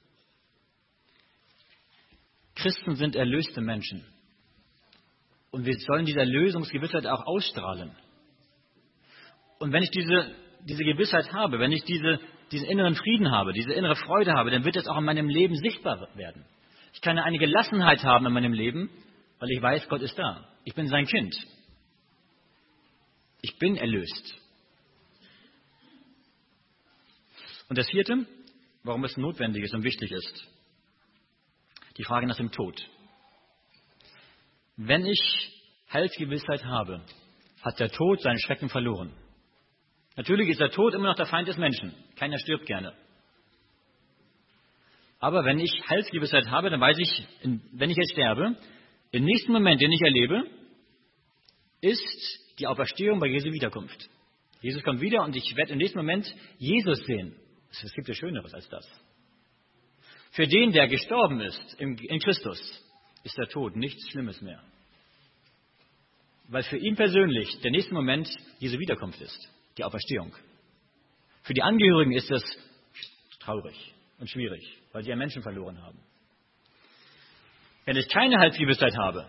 S1: Christen sind erlöste Menschen. Und wir sollen diese Erlösungsgewissheit auch ausstrahlen. Und wenn ich diese, diese Gewissheit habe, wenn ich diese, diesen inneren Frieden habe, diese innere Freude habe, dann wird das auch in meinem Leben sichtbar werden. Ich kann eine Gelassenheit haben in meinem Leben, weil ich weiß, Gott ist da. Ich bin sein Kind. Ich bin erlöst. Und das Vierte, warum es notwendig ist und wichtig ist, die Frage nach dem Tod. Wenn ich Heilsgewissheit habe, hat der Tod seinen Schrecken verloren. Natürlich ist der Tod immer noch der Feind des Menschen. Keiner stirbt gerne. Aber wenn ich Heilsgewissheit habe, dann weiß ich, wenn ich jetzt sterbe, im nächsten Moment, den ich erlebe, ist die Auferstehung bei Jesu Wiederkunft. Jesus kommt wieder und ich werde im nächsten Moment Jesus sehen. Es gibt ja Schöneres als das. Für den, der gestorben ist in Christus, ist der Tod nichts Schlimmes mehr. Weil für ihn persönlich der nächste Moment Jesu Wiederkunft ist, die Auferstehung. Für die Angehörigen ist das traurig und schwierig, weil sie ja Menschen verloren haben. Wenn ich keine Heilsgewissheit habe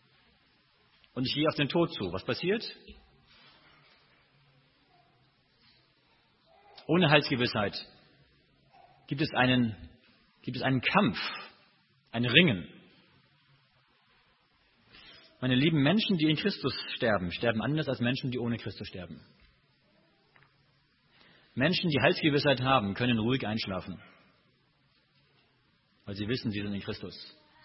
S1: und ich gehe auf den Tod zu, was passiert? Ohne Heilsgewissheit gibt es einen, gibt es einen Kampf, ein Ringen. Meine lieben, Menschen, die in Christus sterben, sterben anders als Menschen, die ohne Christus sterben. Menschen, die Heilsgewissheit haben, können ruhig einschlafen, weil sie wissen, sie sind in Christus.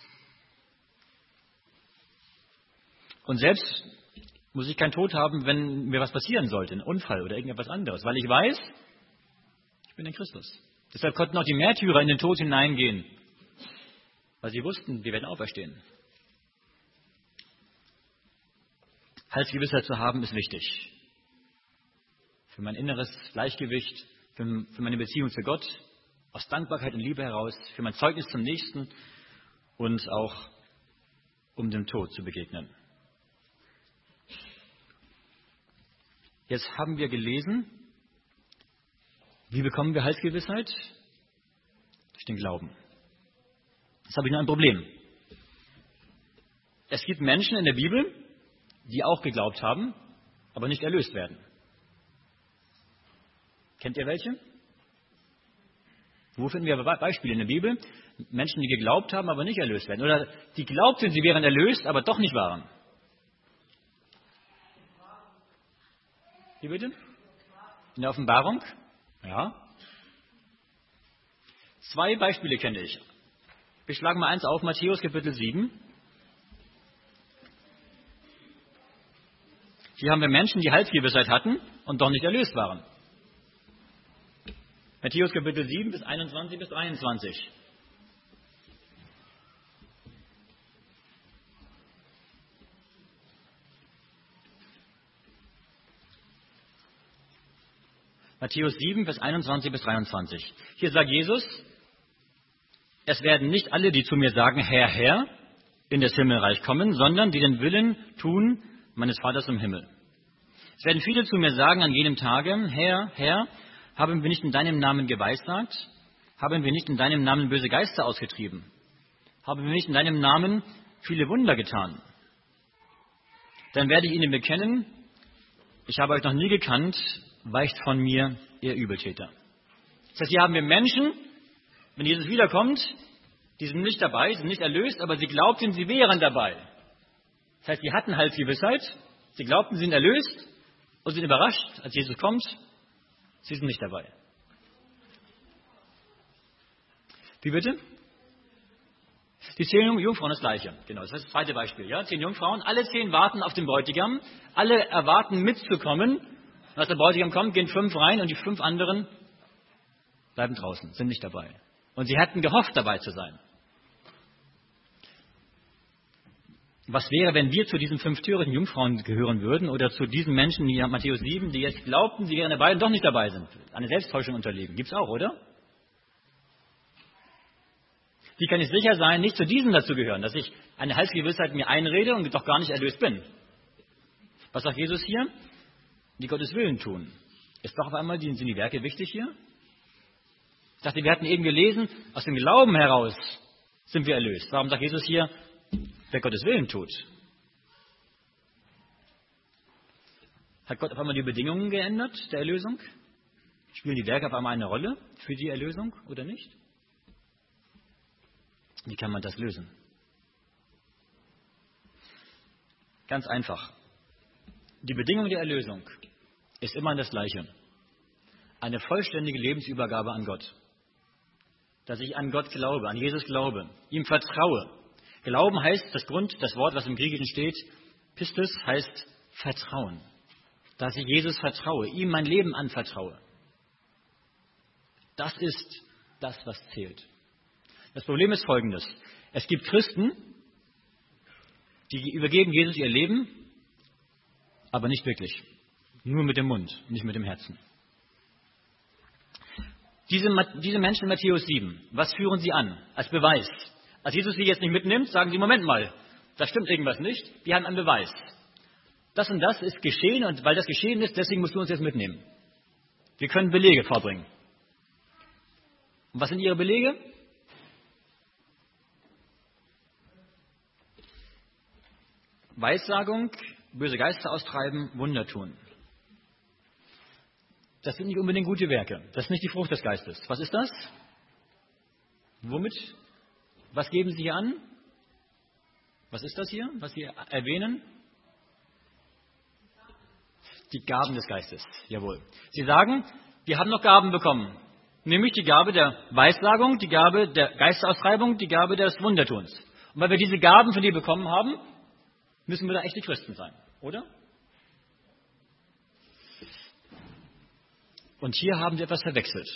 S1: Und selbst muss ich keinen Tod haben, wenn mir was passieren sollte, ein Unfall oder irgendetwas anderes, weil ich weiß, ich bin in Christus. Deshalb konnten auch die Märtyrer in den Tod hineingehen, weil sie wussten, wir werden auferstehen. Heilsgewissheit zu haben, ist wichtig. Für mein inneres Gleichgewicht, für, für meine Beziehung zu Gott, aus Dankbarkeit und Liebe heraus, für mein Zeugnis zum Nächsten und auch um dem Tod zu begegnen. Jetzt haben wir gelesen, wie bekommen wir Heilsgewissheit? Durch den Glauben. Jetzt habe ich noch ein Problem. Es gibt Menschen in der Bibel, die auch geglaubt haben, aber nicht erlöst werden. Kennt ihr welche? Wo finden wir Beispiele in der Bibel? Menschen, die geglaubt haben, aber nicht erlöst werden. Oder die glaubten, sie wären erlöst, aber doch nicht waren. Wie bitte? In der Offenbarung? Ja. Zwei Beispiele kenne ich. Wir schlagen mal eins auf, Matthäus Kapitel sieben. Hier haben wir Menschen, die Heilsgewissheit hatten und doch nicht erlöst waren. Matthäus Kapitel sieben bis einundzwanzig bis dreiundzwanzig. Matthäus sieben, Vers einundzwanzig bis dreiundzwanzig. Hier sagt Jesus, es werden nicht alle, die zu mir sagen, Herr, Herr, in das Himmelreich kommen, sondern die den Willen tun meines Vaters im Himmel. Es werden viele zu mir sagen an jenem Tage, Herr, Herr, haben wir nicht in deinem Namen geweissagt? Haben wir nicht in deinem Namen böse Geister ausgetrieben? Haben wir nicht in deinem Namen viele Wunder getan? Dann werde ich ihnen bekennen, ich habe euch noch nie gekannt, weicht von mir, ihr Übeltäter. Das heißt, hier haben wir Menschen, wenn Jesus wiederkommt, die sind nicht dabei, sind nicht erlöst, aber sie glaubten, sie wären dabei. Das heißt, sie hatten Heilsgewissheit, sie glaubten, sie sind erlöst und sind überrascht, als Jesus kommt, sie sind nicht dabei. Wie bitte? Die zehn Jungfrauen das Gleiche. Genau, das ist das zweite Beispiel. Ja? Zehn Jungfrauen, alle zehn warten auf den Bräutigam, alle erwarten mitzukommen. Und als der Bräutigam kommt, gehen fünf rein und die fünf anderen bleiben draußen, sind nicht dabei. Und sie hätten gehofft, dabei zu sein. Was wäre, wenn wir zu diesen fünf törichten Jungfrauen gehören würden oder zu diesen Menschen, die nach Matthäus sieben, die jetzt glaubten, sie wären dabei und doch nicht dabei sind? Eine Selbsttäuschung unterliegen. Gibt es auch, oder? Wie kann ich sicher sein, nicht zu diesen dazu gehören, dass ich eine Heilsgewissheit mir einrede und doch gar nicht erlöst bin? Was sagt Jesus hier? Die Gottes Willen tun. Ist doch auf einmal, sind die Werke wichtig hier? Ich dachte, wir hatten eben gelesen, aus dem Glauben heraus sind wir erlöst. Warum sagt Jesus hier, wer Gottes Willen tut? Hat Gott auf einmal die Bedingungen geändert der Erlösung? Spielen die Werke auf einmal eine Rolle für die Erlösung oder nicht? Wie kann man das lösen? Ganz einfach. Die Bedingung der Erlösung ist immer das Gleiche. Eine vollständige Lebensübergabe an Gott. Dass ich an Gott glaube, an Jesus glaube, ihm vertraue. Glauben heißt, das Grund, das Wort, was im Griechischen steht, Pistis, heißt Vertrauen. Dass ich Jesus vertraue, ihm mein Leben anvertraue. Das ist das, was zählt. Das Problem ist folgendes. Es gibt Christen, die übergeben Jesus ihr Leben, aber nicht wirklich. Nur mit dem Mund, nicht mit dem Herzen. Diese, diese Menschen in Matthäus sieben, was führen sie an als Beweis? Als Jesus sie jetzt nicht mitnimmt, sagen sie, Moment mal, da stimmt irgendwas nicht, wir haben einen Beweis. Das und das ist geschehen und weil das geschehen ist, deswegen musst du uns jetzt mitnehmen. Wir können Belege vorbringen. Und was sind ihre Belege? Weissagung, böse Geister austreiben, Wunder tun. Das sind nicht unbedingt gute Werke. Das ist nicht die Frucht des Geistes. Was ist das? Womit? Was geben Sie hier an? Was ist das hier, was Sie erwähnen? Die Gaben des Geistes. Jawohl. Sie sagen, wir haben noch Gaben bekommen. Nämlich die Gabe der Weissagung, die Gabe der Geisteraustreibung, die Gabe des Wundertuns. Und weil wir diese Gaben von dir bekommen haben, müssen wir da echte Christen sein, oder? Und hier haben sie etwas verwechselt.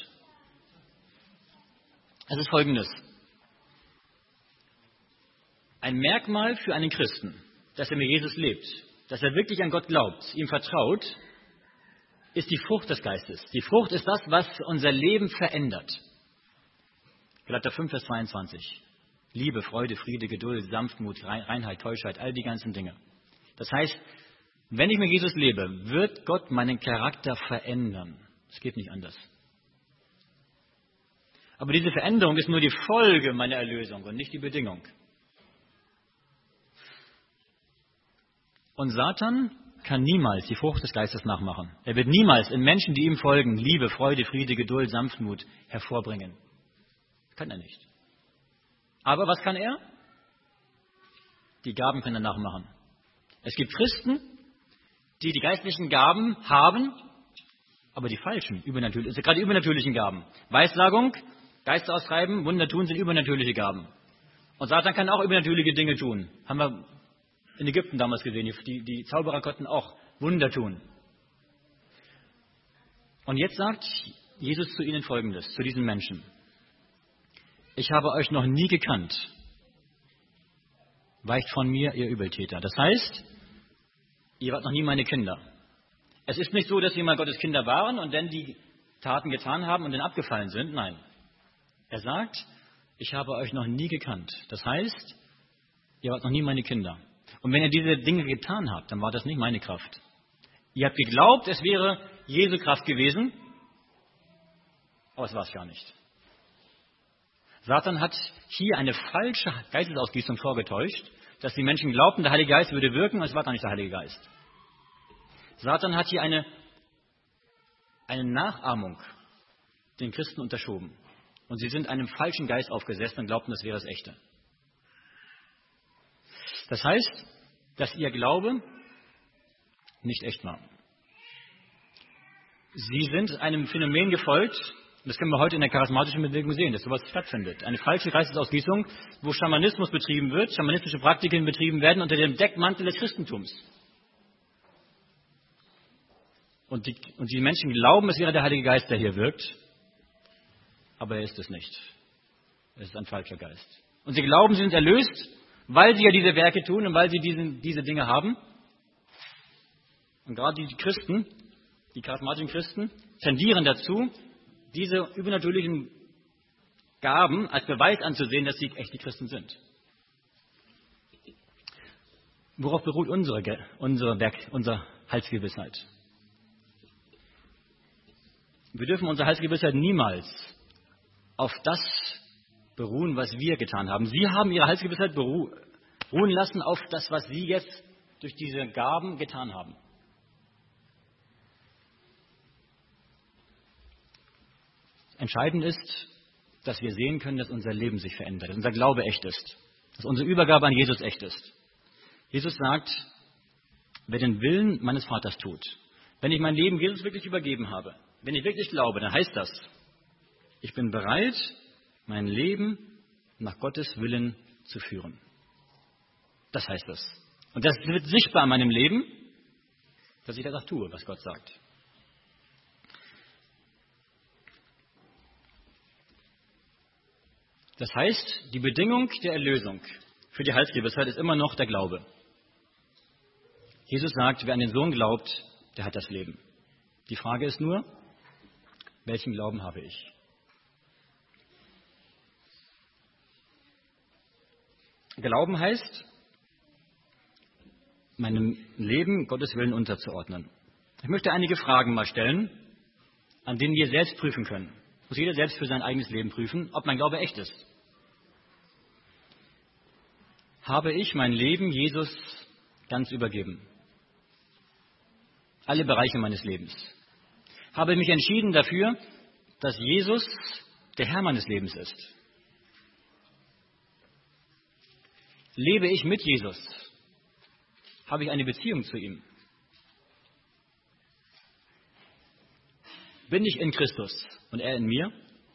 S1: Es ist Folgendes. Ein Merkmal für einen Christen, dass er mit Jesus lebt, dass er wirklich an Gott glaubt, ihm vertraut, ist die Frucht des Geistes. Die Frucht ist das, was unser Leben verändert. Galater fünf, Vers zweiundzwanzig. Liebe, Freude, Friede, Geduld, Sanftmut, Reinheit, Keuschheit, all die ganzen Dinge. Das heißt, wenn ich mit Jesus lebe, wird Gott meinen Charakter verändern. Es geht nicht anders. Aber diese Veränderung ist nur die Folge meiner Erlösung und nicht die Bedingung. Und Satan kann niemals die Frucht des Geistes nachmachen. Er wird niemals in Menschen, die ihm folgen, Liebe, Freude, Friede, Geduld, Sanftmut hervorbringen. Kann er nicht. Aber was kann er? Die Gaben kann er nachmachen. Es gibt Christen, die die geistlichen Gaben haben, aber die falschen, übernatürlichen, also gerade die übernatürlichen Gaben. Weissagung, Geister austreiben, Wunder tun sind übernatürliche Gaben. Und Satan kann auch übernatürliche Dinge tun. Haben wir in Ägypten damals gesehen. Die, die Zauberer konnten auch Wunder tun. Und jetzt sagt Jesus zu ihnen Folgendes, zu diesen Menschen. Ich habe euch noch nie gekannt. Weicht von mir, ihr Übeltäter. Das heißt, ihr wart noch nie meine Kinder. Es ist nicht so, dass sie mal Gottes Kinder waren und dann die Taten getan haben und dann abgefallen sind. Nein. Er sagt, ich habe euch noch nie gekannt. Das heißt, ihr wart noch nie meine Kinder. Und wenn ihr diese Dinge getan habt, dann war das nicht meine Kraft. Ihr habt geglaubt, es wäre Jesu Kraft gewesen, aber es war es gar nicht. Satan hat hier eine falsche Geistesausgießung vorgetäuscht, dass die Menschen glaubten, der Heilige Geist würde wirken, und es war gar nicht der Heilige Geist. Satan hat hier eine, eine Nachahmung den Christen unterschoben. Und sie sind einem falschen Geist aufgesetzt und glaubten, das wäre das Echte. Das heißt, dass ihr Glaube nicht echt war. Sie sind einem Phänomen gefolgt, das können wir heute in der charismatischen Bewegung sehen, dass sowas stattfindet. Eine falsche Geistesausgießung, wo Schamanismus betrieben wird, schamanistische Praktiken betrieben werden unter dem Deckmantel des Christentums. Und die, und die Menschen glauben, es wäre der Heilige Geist, der hier wirkt, aber er ist es nicht. Es ist ein falscher Geist. Und sie glauben, sie sind erlöst, weil sie ja diese Werke tun und weil sie diese, diese Dinge haben. Und gerade die Christen, die charismatischen Christen, tendieren dazu, diese übernatürlichen Gaben als Beweis anzusehen, dass sie echte Christen sind. Worauf beruht unsere, unsere, Werk, unsere Heilsgewissheit? Wir dürfen unsere Heilsgewissheit niemals auf das beruhen, was wir getan haben. Sie haben ihre Heilsgewissheit beruhen lassen auf das, was sie jetzt durch diese Gaben getan haben. Entscheidend ist, dass wir sehen können, dass unser Leben sich verändert, dass unser Glaube echt ist, dass unsere Übergabe an Jesus echt ist. Jesus sagt, wer den Willen meines Vaters tut, wenn ich mein Leben Jesus wirklich übergeben habe, wenn ich wirklich glaube, dann heißt das, ich bin bereit, mein Leben nach Gottes Willen zu führen. Das heißt das. Und das wird sichtbar in meinem Leben, dass ich das auch tue, was Gott sagt. Das heißt, die Bedingung der Erlösung für die Heilsgewissheit ist immer noch der Glaube. Jesus sagt, wer an den Sohn glaubt, der hat das Leben. Die Frage ist nur, welchen Glauben habe ich? Glauben heißt, meinem Leben Gottes Willen unterzuordnen. Ich möchte einige Fragen mal stellen, an denen wir selbst prüfen können. Muss jeder selbst für sein eigenes Leben prüfen, ob mein Glaube echt ist. Habe ich mein Leben Jesus ganz übergeben? Alle Bereiche meines Lebens. habe mich entschieden dafür, dass Jesus der Herr meines Lebens ist. Lebe ich mit Jesus? Habe ich eine Beziehung zu ihm? Bin ich in Christus und er in mir?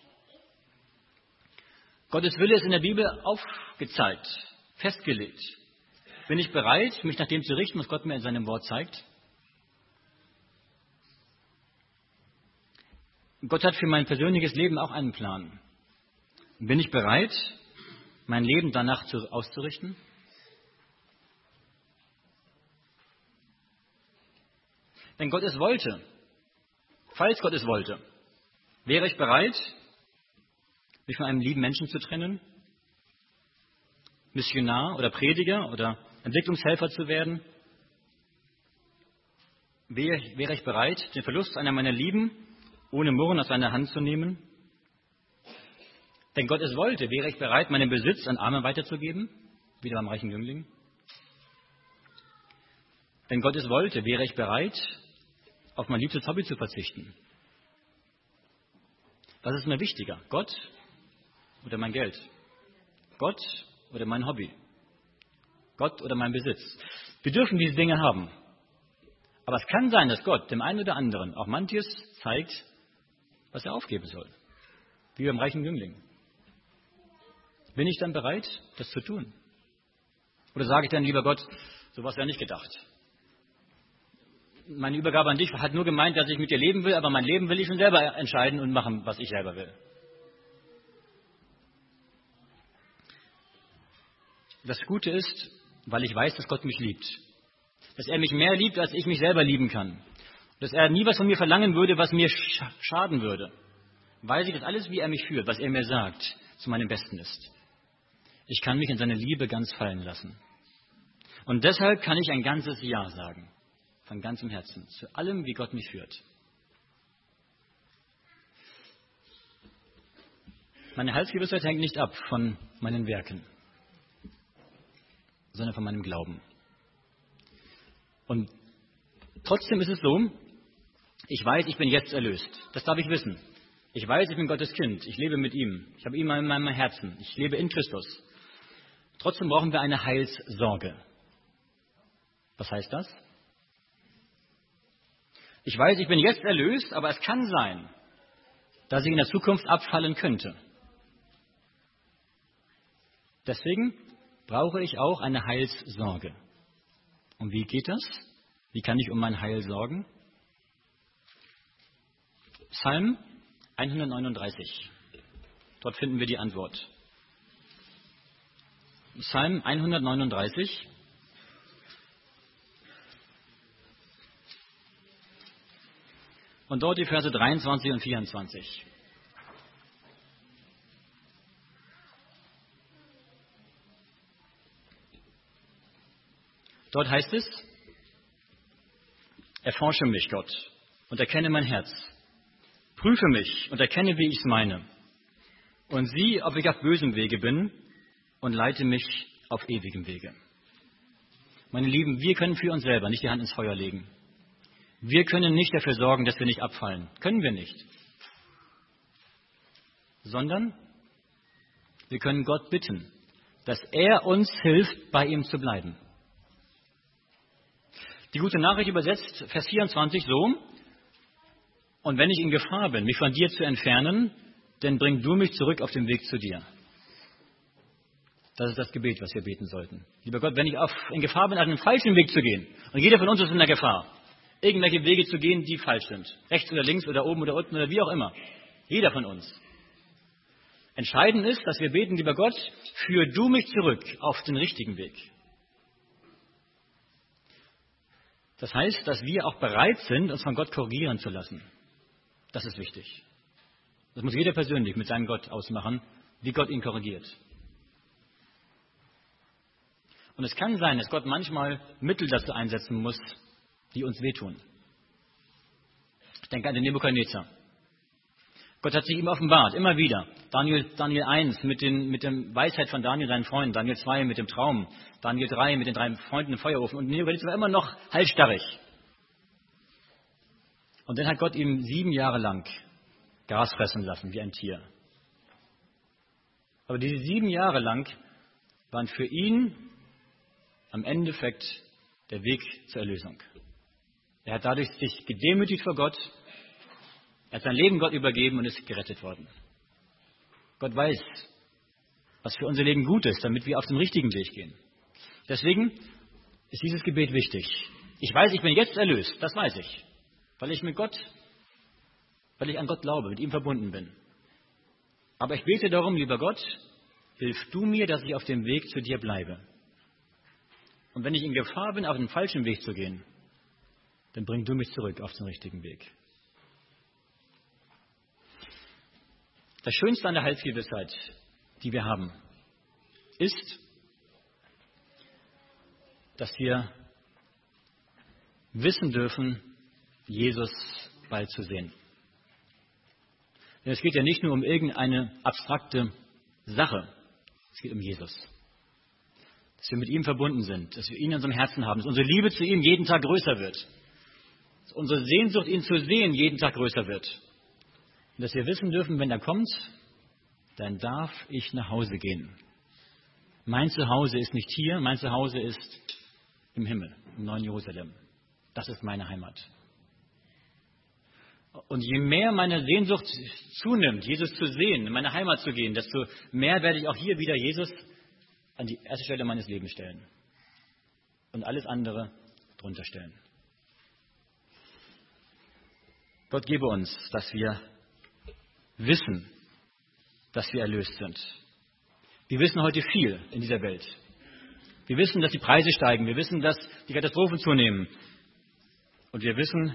S1: Gottes Wille ist in der Bibel aufgezeigt, festgelegt. Bin ich bereit, mich nach dem zu richten, was Gott mir in seinem Wort zeigt? Gott hat für mein persönliches Leben auch einen Plan. Bin ich bereit, mein Leben danach zu, auszurichten? Wenn Gott es wollte, falls Gott es wollte, wäre ich bereit, mich von einem lieben Menschen zu trennen, Missionar oder Prediger oder Entwicklungshelfer zu werden? Wäre, wäre ich bereit, den Verlust einer meiner Lieben ohne Murren aus seiner Hand zu nehmen? Wenn Gott es wollte, wäre ich bereit, meinen Besitz an Arme weiterzugeben, wieder beim reichen Jüngling? Wenn Gott es wollte, wäre ich bereit, auf mein liebstes Hobby zu verzichten? Was ist mir wichtiger, Gott oder mein Geld? Gott oder mein Hobby? Gott oder mein Besitz? Wir dürfen diese Dinge haben. Aber es kann sein, dass Gott dem einen oder anderen auch manches zeigt, was er aufgeben soll. Wie beim reichen Jüngling. Bin ich dann bereit, das zu tun? Oder sage ich dann, lieber Gott, sowas wäre nicht gedacht. Meine Übergabe an dich hat nur gemeint, dass ich mit dir leben will, aber mein Leben will ich schon selber entscheiden und machen, was ich selber will. Das Gute ist, weil ich weiß, dass Gott mich liebt. Dass er mich mehr liebt, als ich mich selber lieben kann. Dass er nie was von mir verlangen würde, was mir schaden würde. Weiß ich, dass alles, wie er mich führt, was er mir sagt, zu meinem Besten ist. Ich kann mich in seine Liebe ganz fallen lassen. Und deshalb kann ich ein ganzes Ja sagen. Von ganzem Herzen. Zu allem, wie Gott mich führt. Meine Heilsgewissheit hängt nicht ab von meinen Werken, sondern von meinem Glauben. Und trotzdem ist es so, ich weiß, ich bin jetzt erlöst. Das darf ich wissen. Ich weiß, ich bin Gottes Kind. Ich lebe mit ihm. Ich habe ihn in meinem Herzen. Ich lebe in Christus. Trotzdem brauchen wir eine Heilssorge. Was heißt das? Ich weiß, ich bin jetzt erlöst, aber es kann sein, dass ich in der Zukunft abfallen könnte. Deswegen brauche ich auch eine Heilssorge. Und wie geht das? Wie kann ich um mein Heil sorgen? Psalm hundertneununddreißig. Dort finden wir die Antwort. Psalm hundertneununddreißig. Und dort die Verse dreiundzwanzig und vierundzwanzig. Dort heißt es, erforsche mich, Gott, und erkenne mein Herz. Prüfe mich und erkenne, wie ich es meine. Und sieh, ob ich auf bösem Wege bin, und leite mich auf ewigem Wege. Meine Lieben, wir können für uns selber nicht die Hand ins Feuer legen. Wir können nicht dafür sorgen, dass wir nicht abfallen. Können wir nicht. Sondern wir können Gott bitten, dass er uns hilft, bei ihm zu bleiben. Die gute Nachricht übersetzt Vers vierundzwanzig so: Und wenn ich in Gefahr bin, mich von dir zu entfernen, dann bring du mich zurück auf den Weg zu dir. Das ist das Gebet, was wir beten sollten. Lieber Gott, wenn ich auf, in Gefahr bin, einen falschen Weg zu gehen, und jeder von uns ist in der Gefahr, irgendwelche Wege zu gehen, die falsch sind. Rechts oder links oder oben oder unten oder wie auch immer. Jeder von uns. Entscheidend ist, dass wir beten, lieber Gott, führ du mich zurück auf den richtigen Weg. Das heißt, dass wir auch bereit sind, uns von Gott korrigieren zu lassen. Das ist wichtig. Das muss jeder persönlich mit seinem Gott ausmachen, wie Gott ihn korrigiert. Und es kann sein, dass Gott manchmal Mittel dazu einsetzen muss, die uns wehtun. Ich denke an den Nebukadnezar. Gott hat sich ihm offenbart, immer wieder. Daniel, Daniel eins mit, den, mit der Weisheit von Daniel, seinen Freunden. Daniel zwei mit dem Traum. Daniel drei mit den drei Freunden im Feuerofen. Und Nebukadnezar war immer noch halsstarrig. Und dann hat Gott ihm sieben Jahre lang Gras fressen lassen, wie ein Tier. Aber diese sieben Jahre lang waren für ihn am Endeffekt der Weg zur Erlösung. Er hat dadurch sich gedemütigt vor Gott, er hat sein Leben Gott übergeben und ist gerettet worden. Gott weiß, was für unser Leben gut ist, damit wir auf den richtigen Weg gehen. Deswegen ist dieses Gebet wichtig. Ich weiß, ich bin jetzt erlöst, das weiß ich, weil ich mit Gott, weil ich an Gott glaube, mit ihm verbunden bin. Aber ich bete darum, lieber Gott, hilf du mir, dass ich auf dem Weg zu dir bleibe. Und wenn ich in Gefahr bin, auf den falschen Weg zu gehen, dann bring du mich zurück auf den richtigen Weg. Das Schönste an der Heilsgewissheit, die wir haben, ist, dass wir wissen dürfen, Jesus bald zu sehen. Denn es geht ja nicht nur um irgendeine abstrakte Sache, es geht um Jesus. Dass wir mit ihm verbunden sind, dass wir ihn in unserem Herzen haben, dass unsere Liebe zu ihm jeden Tag größer wird, dass unsere Sehnsucht, ihn zu sehen, jeden Tag größer wird. Und dass wir wissen dürfen, wenn er kommt, dann darf ich nach Hause gehen. Mein Zuhause ist nicht hier, mein Zuhause ist im Himmel, im neuen Jerusalem. Das ist meine Heimat. Und je mehr meine Sehnsucht zunimmt, Jesus zu sehen, in meine Heimat zu gehen, desto mehr werde ich auch hier wieder Jesus an die erste Stelle meines Lebens stellen. Und alles andere drunter stellen. Gott gebe uns, dass wir wissen, dass wir erlöst sind. Wir wissen heute viel in dieser Welt. Wir wissen, dass die Preise steigen. Wir wissen, dass die Katastrophen zunehmen. Und wir wissen,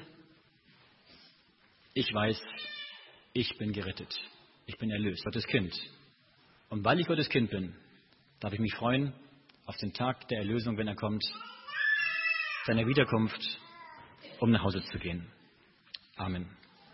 S1: ich weiß, ich bin gerettet. Ich bin erlöst, Gottes Kind. Und weil ich Gottes Kind bin, darf ich mich freuen auf den Tag der Erlösung, wenn er kommt, seiner Wiederkunft, um nach Hause zu gehen. Amen.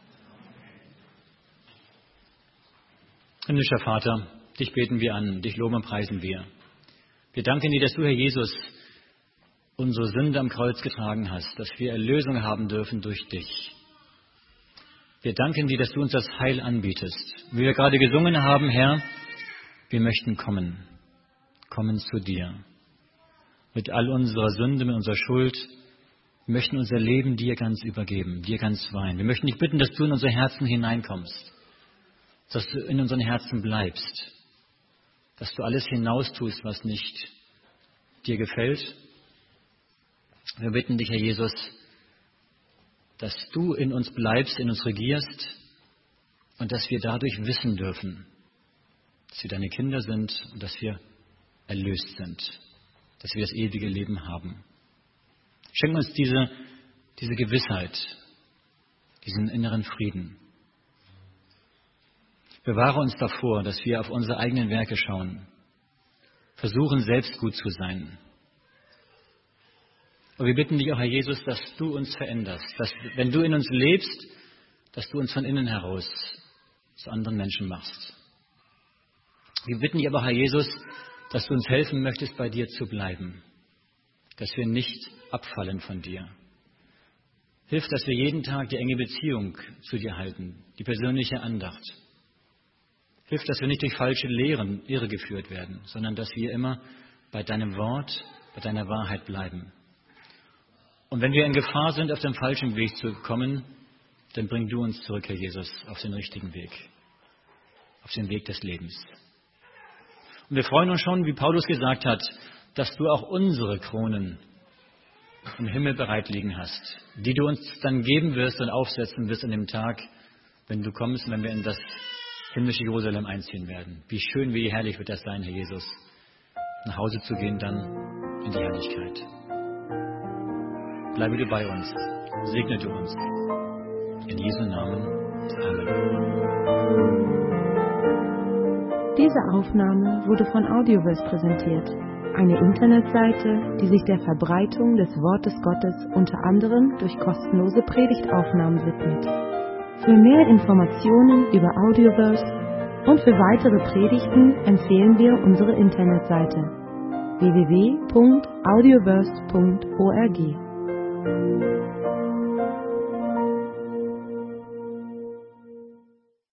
S1: Himmlischer Vater, dich beten wir an, dich loben und preisen wir. Wir danken dir, dass du, Herr Jesus, unsere Sünde am Kreuz getragen hast, dass wir Erlösung haben dürfen durch dich. Wir danken dir, dass du uns das Heil anbietest. Wie wir gerade gesungen haben, Herr, wir möchten kommen, kommen zu dir. Mit all unserer Sünde, mit unserer Schuld, wir möchten unser Leben dir ganz übergeben, dir ganz weihen. Wir möchten dich bitten, dass du in unsere Herzen hineinkommst, dass du in unseren Herzen bleibst, dass du alles hinaustust, was nicht dir gefällt. Wir bitten dich, Herr Jesus, dass du in uns bleibst, in uns regierst und dass wir dadurch wissen dürfen, dass wir deine Kinder sind und dass wir erlöst sind, dass wir das ewige Leben haben. Schenk uns diese, diese Gewissheit, diesen inneren Frieden. Bewahre uns davor, dass wir auf unsere eigenen Werke schauen, versuchen selbst gut zu sein. Und wir bitten dich auch, Herr Jesus, dass du uns veränderst, dass, wenn du in uns lebst, dass du uns von innen heraus zu anderen Menschen machst. Wir bitten dich aber, Herr Jesus, dass du uns helfen möchtest, bei dir zu bleiben, dass wir nicht abfallen von dir. Hilf, dass wir jeden Tag die enge Beziehung zu dir halten, die persönliche Andacht. Hilf, dass wir nicht durch falsche Lehren irregeführt werden, sondern dass wir immer bei deinem Wort, bei deiner Wahrheit bleiben. Und wenn wir in Gefahr sind, auf den falschen Weg zu kommen, dann bring du uns zurück, Herr Jesus, auf den richtigen Weg, auf den Weg des Lebens. Und wir freuen uns schon, wie Paulus gesagt hat, dass du auch unsere Kronen im Himmel bereit liegen hast, die du uns dann geben wirst und aufsetzen wirst an dem Tag, wenn du kommst und wenn wir in das himmlische Jerusalem einziehen werden. Wie schön, wie herrlich wird das sein, Herr Jesus, nach Hause zu gehen dann in die Herrlichkeit. Bleibe du bei uns, segne du uns. In Jesu Namen. Amen.
S2: Diese Aufnahme wurde von Audioverse präsentiert, eine Internetseite, die sich der Verbreitung des Wortes Gottes unter anderem durch kostenlose Predigtaufnahmen widmet. Für mehr Informationen über Audioverse und für weitere Predigten empfehlen wir unsere Internetseite w w w punkt audioverse punkt org.